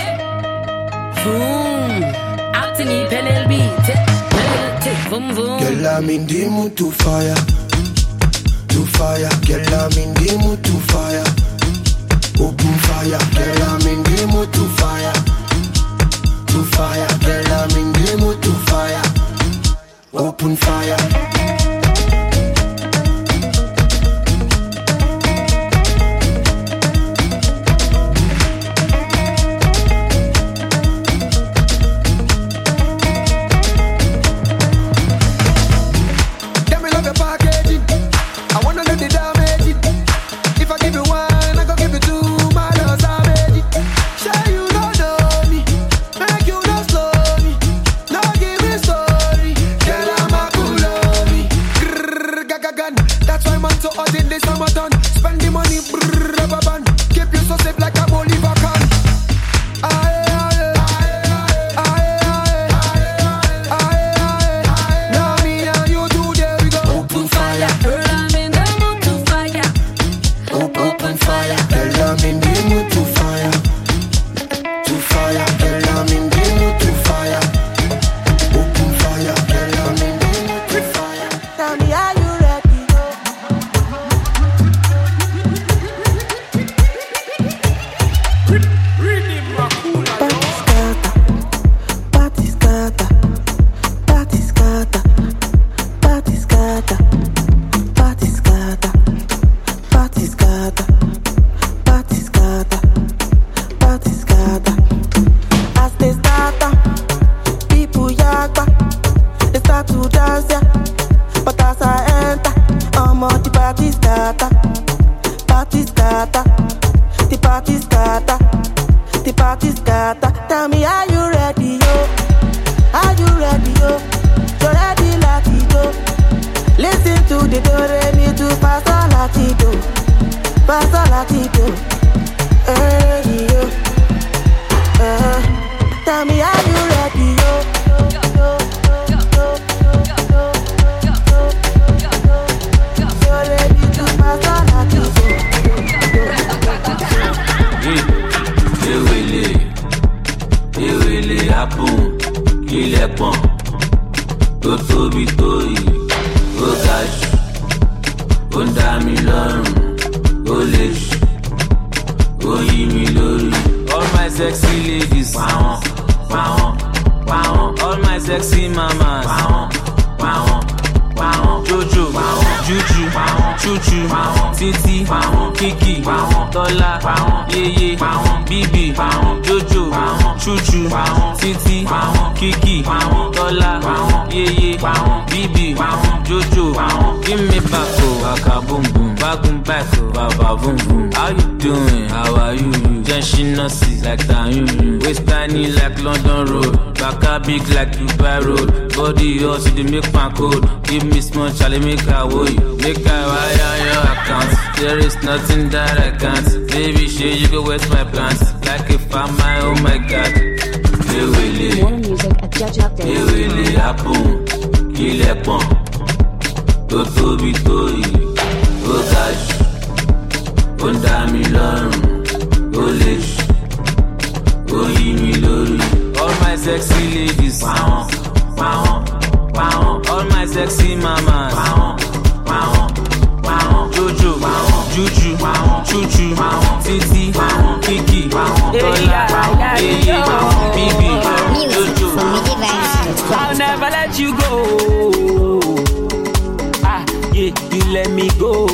Boom. Out to the P L B. Boom boom. Girl, I'm in the mood to fire. To fire. Girl, I'm in the mood to fire. Open fire. Girl, I'm in the mood to fire. To fire. Girl, I'm in the mood to fire. Open fire. jackpot. They start to dance, yeah. But as I enter, I'm on the party starter. Party starter. The party starter. The party starter. Tell me, are you ready, yo? Are you ready, yo? You ready, Latido? Listen to the do re mi to pass on Latido. Pass on Latido. Ready, yo. Uh, tell me, are you ready, yo? Happen, kill a pump, go to be toy, go dash, go damn me long, go lish, go eat me lorry. All my sexy ladies, wow, wow, wow. All my sexy mamas, wow, wow, wow. Jojo, wow, Juju, wow, Chuchu, wow, Titi, wow, Kiki, wow, Tola, wow, Yeye, wow, Bibi, wow, Jojo, wow, Chuchu, wow, Titi, wow, Kiki, wow, Tola, wow, Yeye, wow, Bibi, wow, Jojo, wow. Give me back, oh, waka boom boom, back boom back, oh, baba boom boom. How you doing? How are you? Just she not see like that, you. Waist tiny like London Road, baka big like Dubai Road. Body also they make my code. Give me small Charlie, make her woe you. Make her wire your account. There is nothing that I can't. Baby, sure you go waste my plans. Like if I'm my, oh my God. They will More music at Judge Update. They will happen. Kill a pump. Go to be toy. Go dash. Go damn me long. Go lish. Go eat me lorry. All my sexy ladies. Wow. Wow. Wow. All my sexy mamas. Wow. Wow. Wow. Jojo. Wow. Juju. Wow. Chuchu. Wow. Titi. Wow. Kiki. Wow. Tola. Wow. Yeye. Wow. Bibi. Wow. Jojo. Wow. I'll never let you go. Ah, yeah, you let me go.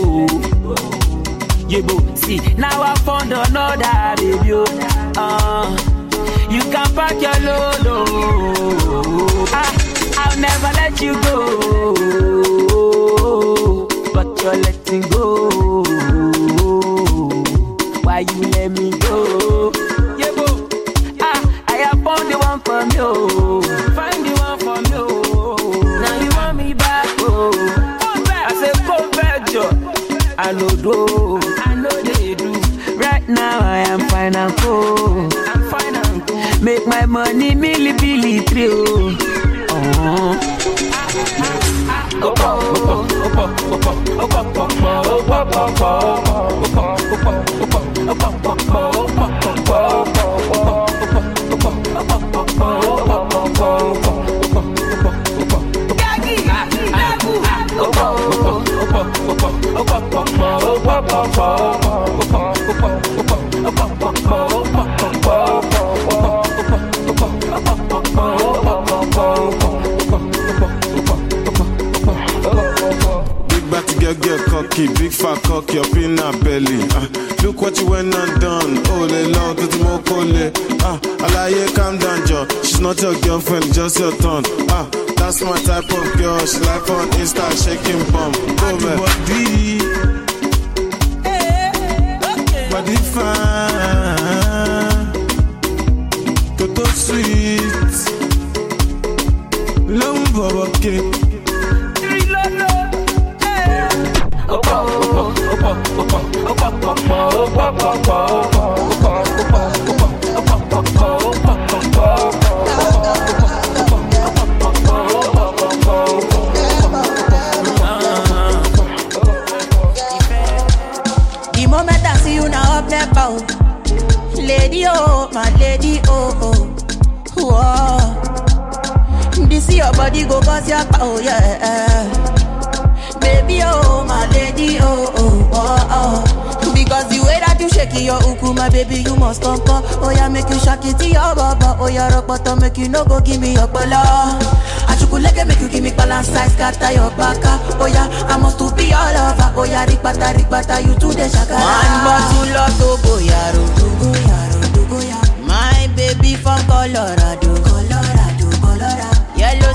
Yeah, but see, now I found another baby. Uh, you can pack your load. Ah, I'll never let you go, but you're letting go. Why you let me go? Yeah, but ah, I have found the one for you. Find the one for you. Now you want me back, oh. I say go back, Joe. I know do, I know they do. Right now I am fine and cool. I'm fine and cool. Make my money milli billy trio. Oh. Get cocky, big fat cocky up in her belly. Uh, look what you went and done. Oh, they long to the mokole. Ah, Alaye, calm down, Joe. She's not your girlfriend, just your turn. Ah, that's my type of girl. She like on Insta, shaking bum. Go man. Body, body fine, toto sweet, long bubble cake. The moment I see you now up there bound, lady oh, my lady oh oh, whoa. This your body go cause your power, yeah. Baby, oh, my lady, oh, oh, oh, oh. Because the way that you shake your uku, my baby, you must come, come. Oh, yeah, make you shake it to your baba. Oh, yeah, rock bottom, make you no go give me your bala. I chocolate make you give me balance size, scatter your baka. Oh, yeah, I must to be all over. Oh, yeah, rikbata, rikbata, you to the shaka. Man, bottle of Togo, yaro, Togo, yaro, Togo, yaro. My baby from Colorado, Colorado, Colorado. Yellow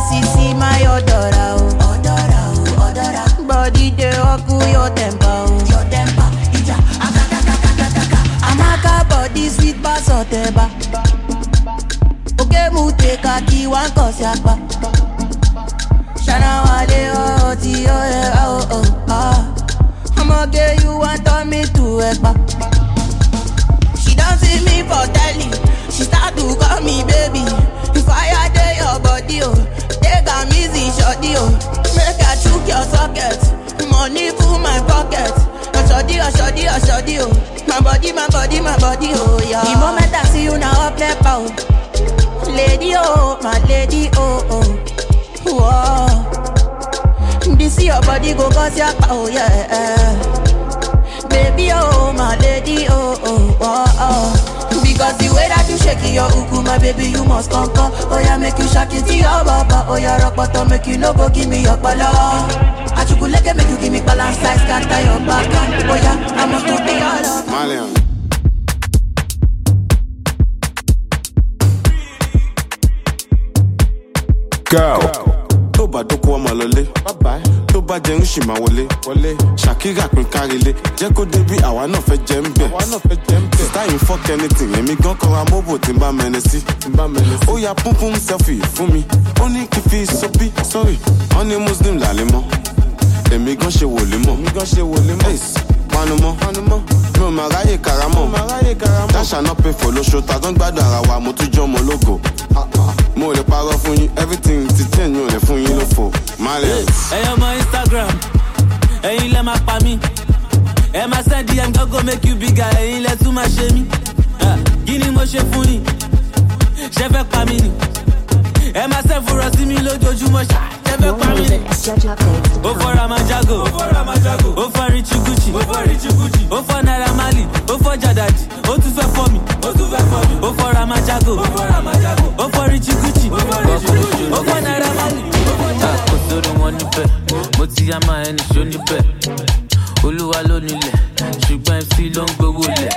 want cause ya pa. Shana wale oh ti oh yeah oh oh ah. I'ma get you want turn me to a pa. She don't see me for telly. She start to call me baby. If I had your body oh, take a easy shorty oh. Make I choke your socket. Money full my pocket. A shoddy, a shoddy, a shoddy oh. My body, my body, my body oh yeah. The moment I see you now up left out. Lady oh, my lady oh oh. Whoa. This your body go cause your oh yeah. Baby oh, my lady oh oh oh oh. Because the way that you shake your uku, my baby, you must conquer. Oh yeah, make you shake it to your baba. Oh yeah, rock bottom, make you no go give me your pala. I should go make you give me balance size, can't tie your back. Oh yeah, I must be all up. Malian. Go. Tó bá dókó ọmọ lọlé, tó bá jẹun ṣì máa wọlé. Shakira pín kárílé, jẹ́ kó débi àwa náà fẹ́ jẹ́ ń bẹ̀. Sísá yìí fuck anything, èmi gan kọ́ra mọ́bò tí ń bá mẹ́ni sí. Ó ya púnpún selfie fún mi, ó ní kí fi sọ́bí, sorry, wọ́n ní Muslim làlẹ́ mọ́. Èmi gan ṣe wòlé mọ́. Ace, panumọ́, mi ò máa ráyè karamọ́. Dáṣà náà pay for lóṣù, tàgán gbádùn ara wa, mo tún jọ́ ọmọ ológo. Mo lè parọ́ fún yín, everything ti change, mi ò lè fún yín lófo. Malian. Ẹyọ ọmọ Instagram, ẹ̀yin lẹ máa pa mí. Ẹ máa send D M go go make you bigger, ẹ̀yin lẹ tún máa ṣe mí. Kí ni mo ṣe fún yín? Ṣé fẹ́ pa mí ni? Ẹ máa send fúnra sí mi lójoojúmọ́ ṣá, ṣé fẹ́ pa mí ni? Ó fọ́ Ramajago, ó fọ́ Richie Gucci, ó fọ́ Naira Marley, ó fọ́ Jadadi, ó tún fẹ́ fọ́ mi. Ó fọ́ Ramajago, ó fọ́ Richie Gucci, ó fọ́ Naira Marley. Kò sórí wọn níbẹ̀, mo ti yá máa ẹni ṣó níbẹ̀. Olúwa ló nílẹ̀, ṣùgbọ́n M C ló ń gbowó lẹ̀.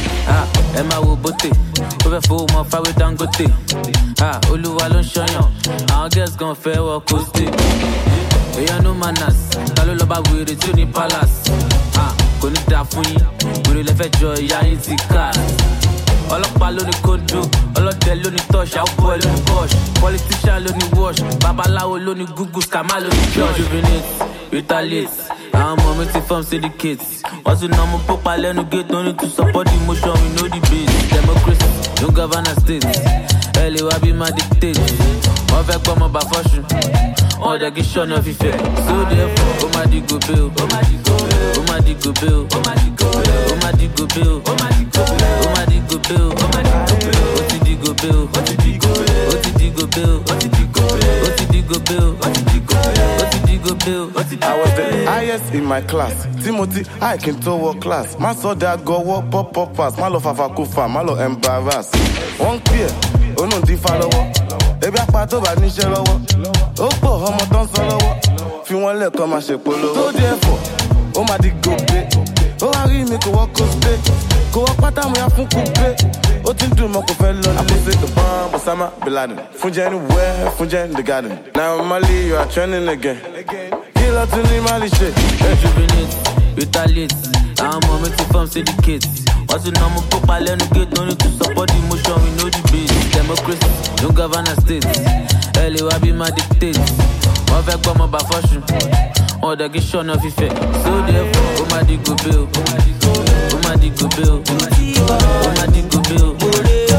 Ẹ máa wo bóté, ó fẹ́ fowó mọ fáwé Dangote. Olúwa ló ń ṣọyàn, àwọn girls gan fẹ́ wọ kóstè. Èèyàn no manners, ta ló lọ bá wèrè tí ó ní palace. Kò ní dáa fún yín, wèrè lẹ́fẹ̀ẹ́ jọ ìyá yín ti ká. Ọlọ́pàá ló ní kóńdó, ọlọ́dẹ ló ní touch, outboy ló ní push, politician ló ní wash, babaláwo ló ní google, scammer ló ní judge. Rejuvenate, retaliate, àwọn ọmọ mi ti form syndicate. Wọ́n tún náà mú pópa lẹ́nu gate, no need to support the motion, we know the base. Democracy, no governor state, ẹ lè wá bí máa dictate. Wọ́n fẹ́ gbọ́ ọmọ bá fọ́ṣù, wọ́n dẹ̀ kí ṣọ́nà fífẹ́. So therefore, ó máa di gòbé o, ó máa di gòbé o, ó máa di gòbé o, ó máa di gòbé o, ó máa di gòbé o, ó máa di gòbé o, ó máa di gòbé o, ó máa di gòbé o, ó ti di gòbé o, ó ti di gòbé o, ó ti di gòbé o, ó ti di gòbé o, ó ti di gòbé o, ó ti di gòbé o, ó ti di gòbé o, ó ti di gòbé o. I was the highest in my class. Timothy, I can to work class. My saw that go walk pop pop pass. My love fafakufa, my love embarrass. One peer, oh no di follower. Ebi apá tó bá níṣẹ́ lọ́wọ́. Ó pọ̀ ọmọ tó ń sọ lọ́wọ́. Fi wọ́n lẹ́ẹ̀kan máa ṣe polówó. So therefore, ó máa di gòbé. Ó wá rí mi kò wọ́ kó spé. Kò wọ́ pátá mo yá fún kúpé. Ó ti ń dùn mọ́ kò fẹ́ lọ nílé. Àpòsí the bomb Osama Bin Laden. Fúnjẹ anywhere, fúnjẹ in the garden. Now Mali, you are trending again. Kí ló tún ní Mali ṣe? Rejuvenate, retaliate, àwọn ọmọ mi ti form syndicate. Wọ́n tún náà mú pópa lẹ́nu gate, no need to support the motion, we know the base. Democracy, no governor state, ẹ lè wá bí máa dictate. Wọ́n fẹ́ gbọ́ ọmọ bá fọ́ṣù, wọ́n dẹ̀ kí ṣọ́nà fífẹ́. So therefore, ó máa di gòbé o, ó máa di gòbé o, ó máa di gòbé o, ó máa di gòbé o, ó máa di gòbé o, ó ti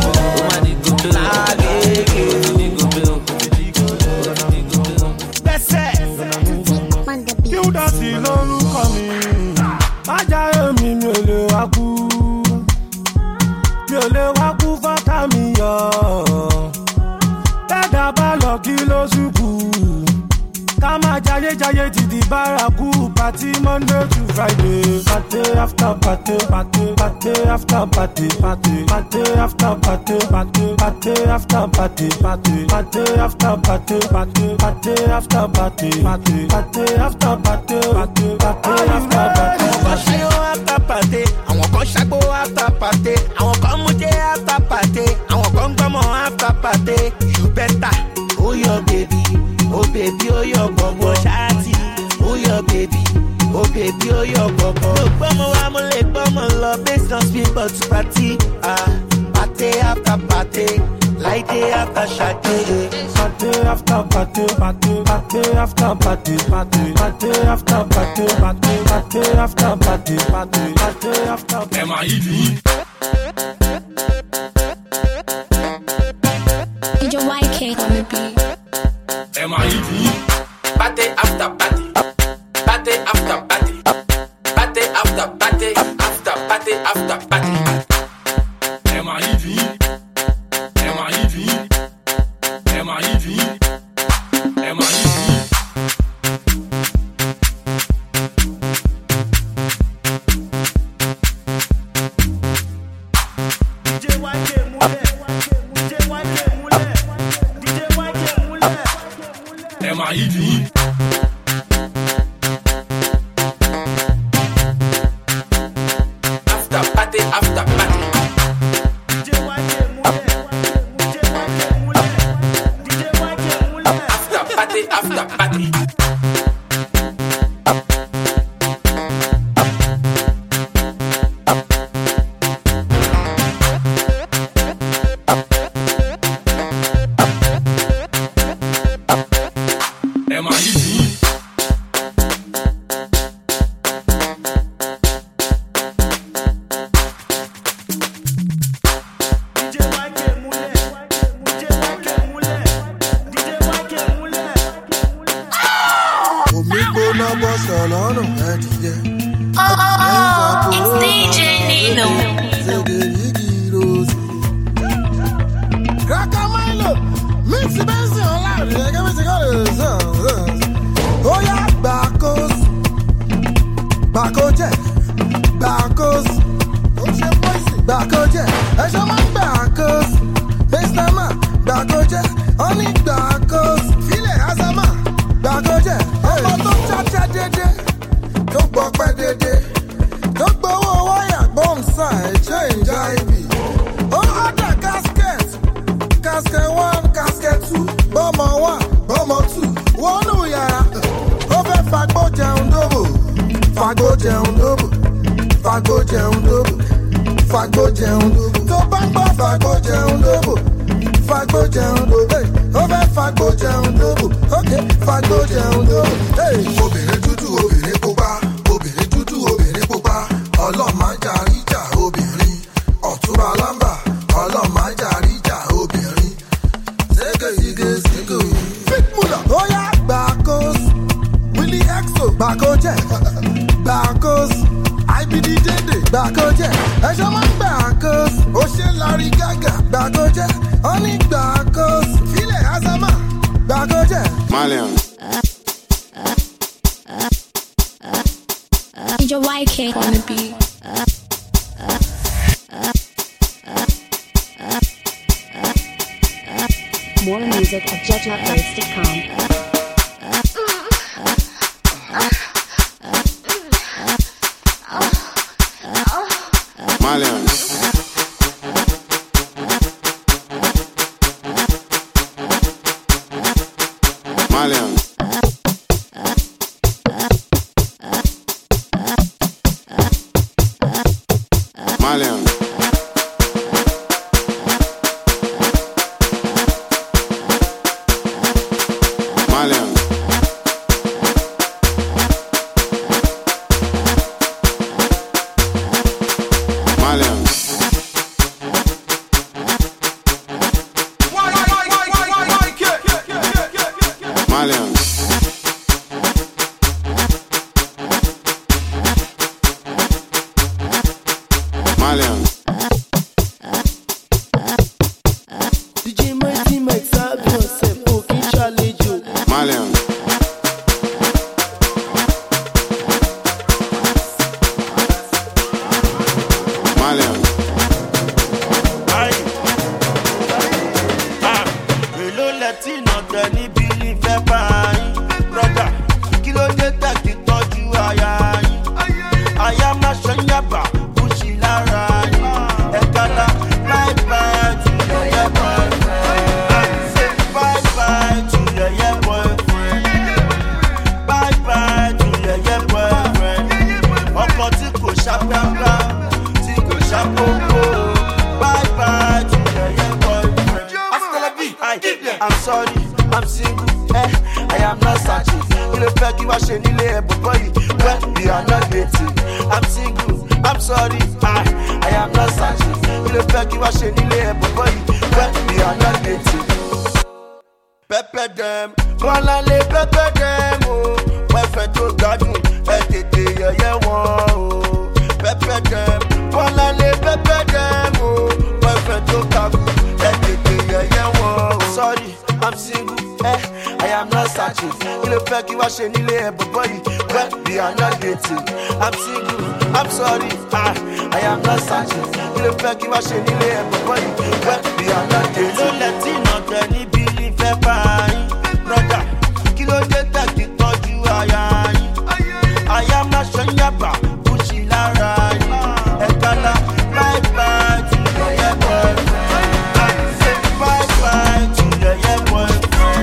di gòbé o, ó ti di gòbé o. Bẹ́sẹ̀, kí ó dá sí lórúkọ mi. Májá mi mi ò lè wá kú. Mi ò lè wá kú fọ́tà mi yọ. Tẹ́dà bá lọ kí ló ṣùkú. Ká máa jayé jayé títí bárakú. Party Monday to Friday. Party after party, party, party after party, party, party after party, party, party after party, party, party after party, party, party after party, party, party after party, party, party after party. After party, àwọn kan ṣàgbó after party, àwọn kan mú jẹ́ after party, àwọn kan gbọ́mọ after party. You better, oh your baby, oh baby, oh your bobo ṣáàtì, oh your baby, oh baby, oh your bobo. Mo gbọ́mọ wa mo lè gbọ́mọ lọ based on speed but to party, ah, party after party. Friday after Saturday. Party after party, party, party after party, party, party after party, party, party after party, party, party after party. Am I eating? D J Y K on the beat. Am I eating? Party after party, party after party, party after party, after party after party. Am I eating? Am I eating? Am I eating? Am I eating? D J Y K Mule, D J Y K Mule, D J Y K Mule. Am I eating? After party, after party. D J Y K Mule, D J Y K Mule, D J Y K Mule. After party, after party. Am I eating? D J Y K Mule, D J Y K Mule, D J Y K Mule. Omi gbóná bọ́ sọ̀lọ́nù ẹ̀dìyẹ. It's D J Nino. Ṣègèrègì rose. Kàkà Milo, mix bẹ́sì ọ̀la rẹ̀ gẹ́gẹ́ bí ti kọ́ lè sàn. Ó yá gbàkóso, gbàkójẹ́, gbàkóso. Ó ṣe pọ́ìsì. Gbàkójẹ́, ẹ̀ṣọ́ máa ń gbàkóso. Mister Man, gbàkójẹ́, ó ní gbàkóso. Fílẹ̀ Azama, gbàkójẹ́. Ọmọ tó cháchá dédé, tó gbọ́ pẹ́ dédé, tó gbowó wáyà gbọ́nsá ẹ̀jẹ̀ ìjà ibì. Ó ọ̀dà casket, casket one, casket two, bọ́mọ one, bọ́mọ two, wọnú yàrá. Ó fẹ́ fagbó jẹun dóbò, fagbó jẹun dóbò, fagbó jẹun dóbò, fagbó jẹun dóbò. Tó bá ń gbọ́ fagbó jẹun dóbò, fagbó jẹun dóbò. Ó fẹ́ fagbó jẹun dóbò, ok, fagbó jẹun dóbò. Obìnrin dúdú, obìnrin pupa, obìnrin dúdú, obìnrin pupa. Ọlọ́màjà ríjà obìnrin, ọ̀túnba lámbà. Ọlọ́màjà ríjà obìnrin. Ṣége ṣíge ṣíge. Fitmula. Ó yá gbàkóso. Willy Exo. Gbàkójẹ́. Gbàkóso. I B D Dede. Gbàkójẹ́. Ẹ̀ṣọ́ máa ń gbàkóso. Ó ṣe Larry Gaga. Gbàkójẹ́. Ó ní gbàkóso. Fílẹ̀ Azama. Gbàkójẹ́. Malian. D J Y K on the beat. More music at jet jet waves dot com. Malian. Malian. Malian. Malian. Malian. Malian. Malian. D J Mighty Mike Sago, Sepo, Kichalejo. Malian. Malian. Aye. Ah, èló lẹ́tí náà tẹ níbi ìfẹ́ bá yín. Brother, kí ló dé tẹ̀kí tọ́jú aya yín? Aya máa ṣe ń yàgbà, kú sí lára yín. Who the fuck you are shaking there, boy? When we are not dating, I'm single, I'm sorry, I, I am not searching. Who the fuck you are shaking there, boy? When we are not dating. Pepe them, wanna live pepe them, oh. Pepe to garden, etete yeah yeah oh. Pepe them, wanna live pepe them, oh. Pepe to garden, etete yeah yeah oh. Sorry, I'm single, eh, I am not searching. Who the fuck you are shaking there, boy? When we are not dating, I'm single, I'm sorry, I, I am not searching. Who the fuck you are shaking there, boy? When we are not dating. Don't let it not any believe bye, brother. Kilo de taki toju ayayi. Aya ma shonyaba, pushi lara. Ekala, bye bye to your yeah boyfriend. Say bye bye to your yeah boyfriend.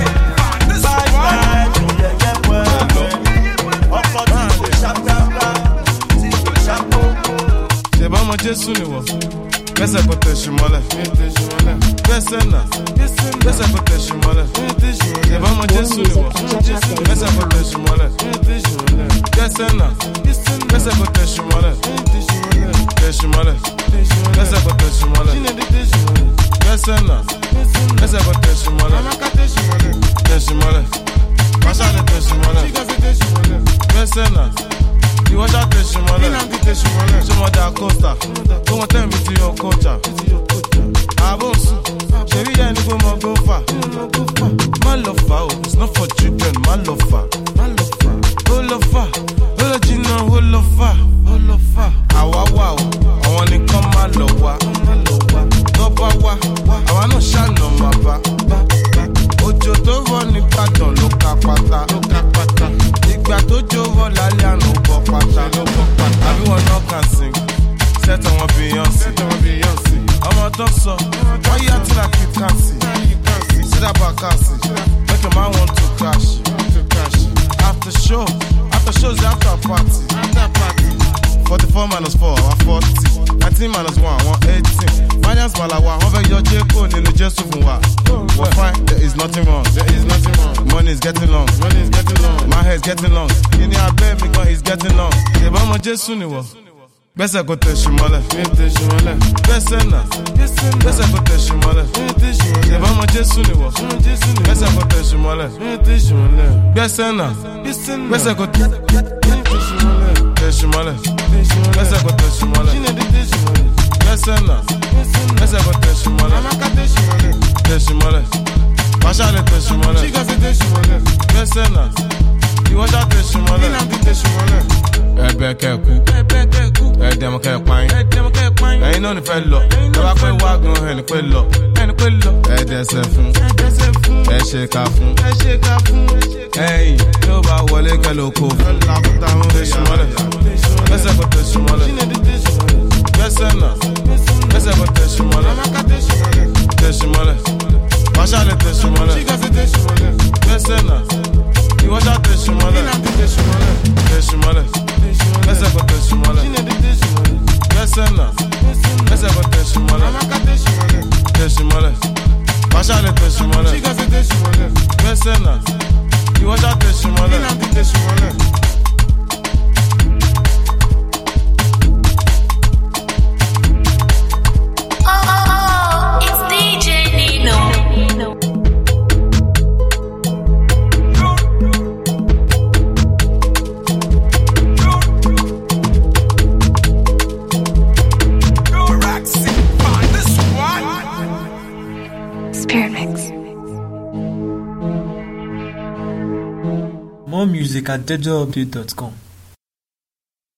Bye bye to your yeah boyfriend. Ọkọ tí kò ṣàpàpà, tí kò ṣàpòpò. Ṣé bá ọmọ Jésù ni wọ̀? Gbẹ́sẹ̀ kò tẹ̀sí mọ́lẹ̀. Gbẹ́sẹ̀ náà. Gbẹ́sẹ̀ kò tẹ̀sí mọ́lẹ̀. Ṣé bá ọmọ Jésù ni wọ̀? Gbẹ́sẹ̀ kò tẹ̀sí mọ́lẹ̀. Gbẹ́sẹ̀ náà. Gbẹ́sẹ̀ kò tẹ̀sí mọ́lẹ̀. Tẹ̀sí mọ́lẹ̀. Gbẹ́sẹ̀ kò tẹ̀sí mọ́lẹ̀. Gbẹ́sẹ̀ náà. Gbẹ́sẹ̀ kò tẹ̀sí mọ́lẹ̀. Tẹ̀sí mọ́lẹ̀. Máṣá ni tẹ̀sí mọ́lẹ̀. Gbẹ́sẹ̀ náà. You watch out, this money. Some of that coaster. Don't want them to your culture. I won't see. Sherry, I need to go far. My love, it's not for children. My love, my love, oh love, oh Gina, oh love, oh love. Awa wow, I want to come my love, no power. I want to shine no mapa. Ojo to run the pattern, look at pata, look at pata. Ìgbà tó jọ̀wọ́ lálẹ́ àná bọ̀ pátá ló bọ̀ pátá. Everyone now can sing. Set on one Beyonce. Ọmọ tó sọ, why you acting like you can't see? See that back can't see. Make a man want to crash. After show, after shows after party. forty-four minus four, one forty. nineteen minus one, one eighteen. Finance Malawa, one fẹ́ yọ Jeko nínú Jésù fún wa. We're fine, there is nothing wrong. There is nothing wrong. Money is getting long. Money is getting long. My hair is getting long. Kini abẹ́ mi gan is getting long. Ṣèbá ọmọ Jésù ni wọ̀. Gbẹ́sẹ̀ kò tẹ̀sí mọ́lẹ̀. Gbẹ́sẹ̀ náà. Gbẹ́sẹ̀ kò tẹ̀sí mọ́lẹ̀. Ṣèbá ọmọ Jésù ni wọ̀. Gbẹ́sẹ̀ kò tẹ̀sí mọ́lẹ̀. Gbẹ́sẹ̀ náà. Gbẹ́sẹ̀ kò tẹ̀sí mọ́lẹ̀. Tẹ̀sí mọ́lẹ̀. Gbẹ́sẹ̀ kò tẹ̀sí mọ́lẹ̀. Gbẹ́sẹ̀ náà. Gbẹ́sẹ̀ kò tẹ̀sí mọ́lẹ̀. Tẹ̀sí mọ́lẹ̀. Máṣá lè tẹ̀sí mọ́lẹ̀. Gbẹ́sẹ̀ náà. Ìwọ́ṣà tẹ̀sí mọ́lẹ̀. Ẹ̀bẹ̀ kẹ́kù. Ẹ̀dẹ̀mọ̀ kẹ́páyín. Ẹ̀yin náà ní fẹ́ lọ. Tọ́ba pé wá gan ẹni pé lọ. Ẹ̀dẹ̀sẹ̀ fún. Ẹ ṣe ká fún. Ẹ̀yin tó bá wọlé kẹ́lẹ́ oko fún. Tẹ̀sí mọ́lẹ̀. Gbẹ́sẹ̀ kò tẹ̀sí mọ́lẹ̀. Gbẹ́sẹ̀ náà. Gbẹ́sẹ̀ kò tẹ̀sí mọ́lẹ̀. Tẹ̀sí mọ́lẹ̀. Máṣá lè tẹ̀sí mọ́lẹ̀. Gbẹ́sẹ̀ náà. Ìwọ́ṣà tẹ̀sí mọ́lẹ̀. Tẹ̀sí mọ́lẹ̀. Gbẹ́sẹ̀ kò tẹ̀sí mọ́lẹ̀. Gbẹ́sẹ̀ náà. Gbẹ́sẹ̀ kò tẹ̀sí mọ́lẹ̀. Tẹ̀sí mọ́lẹ̀. Máṣá lè tẹ̀sí mọ́lẹ̀. Gbẹ́sẹ̀ náà. Ìwọ́ṣà tẹ̀sí mọ́lẹ̀. More music at dejo update dot com.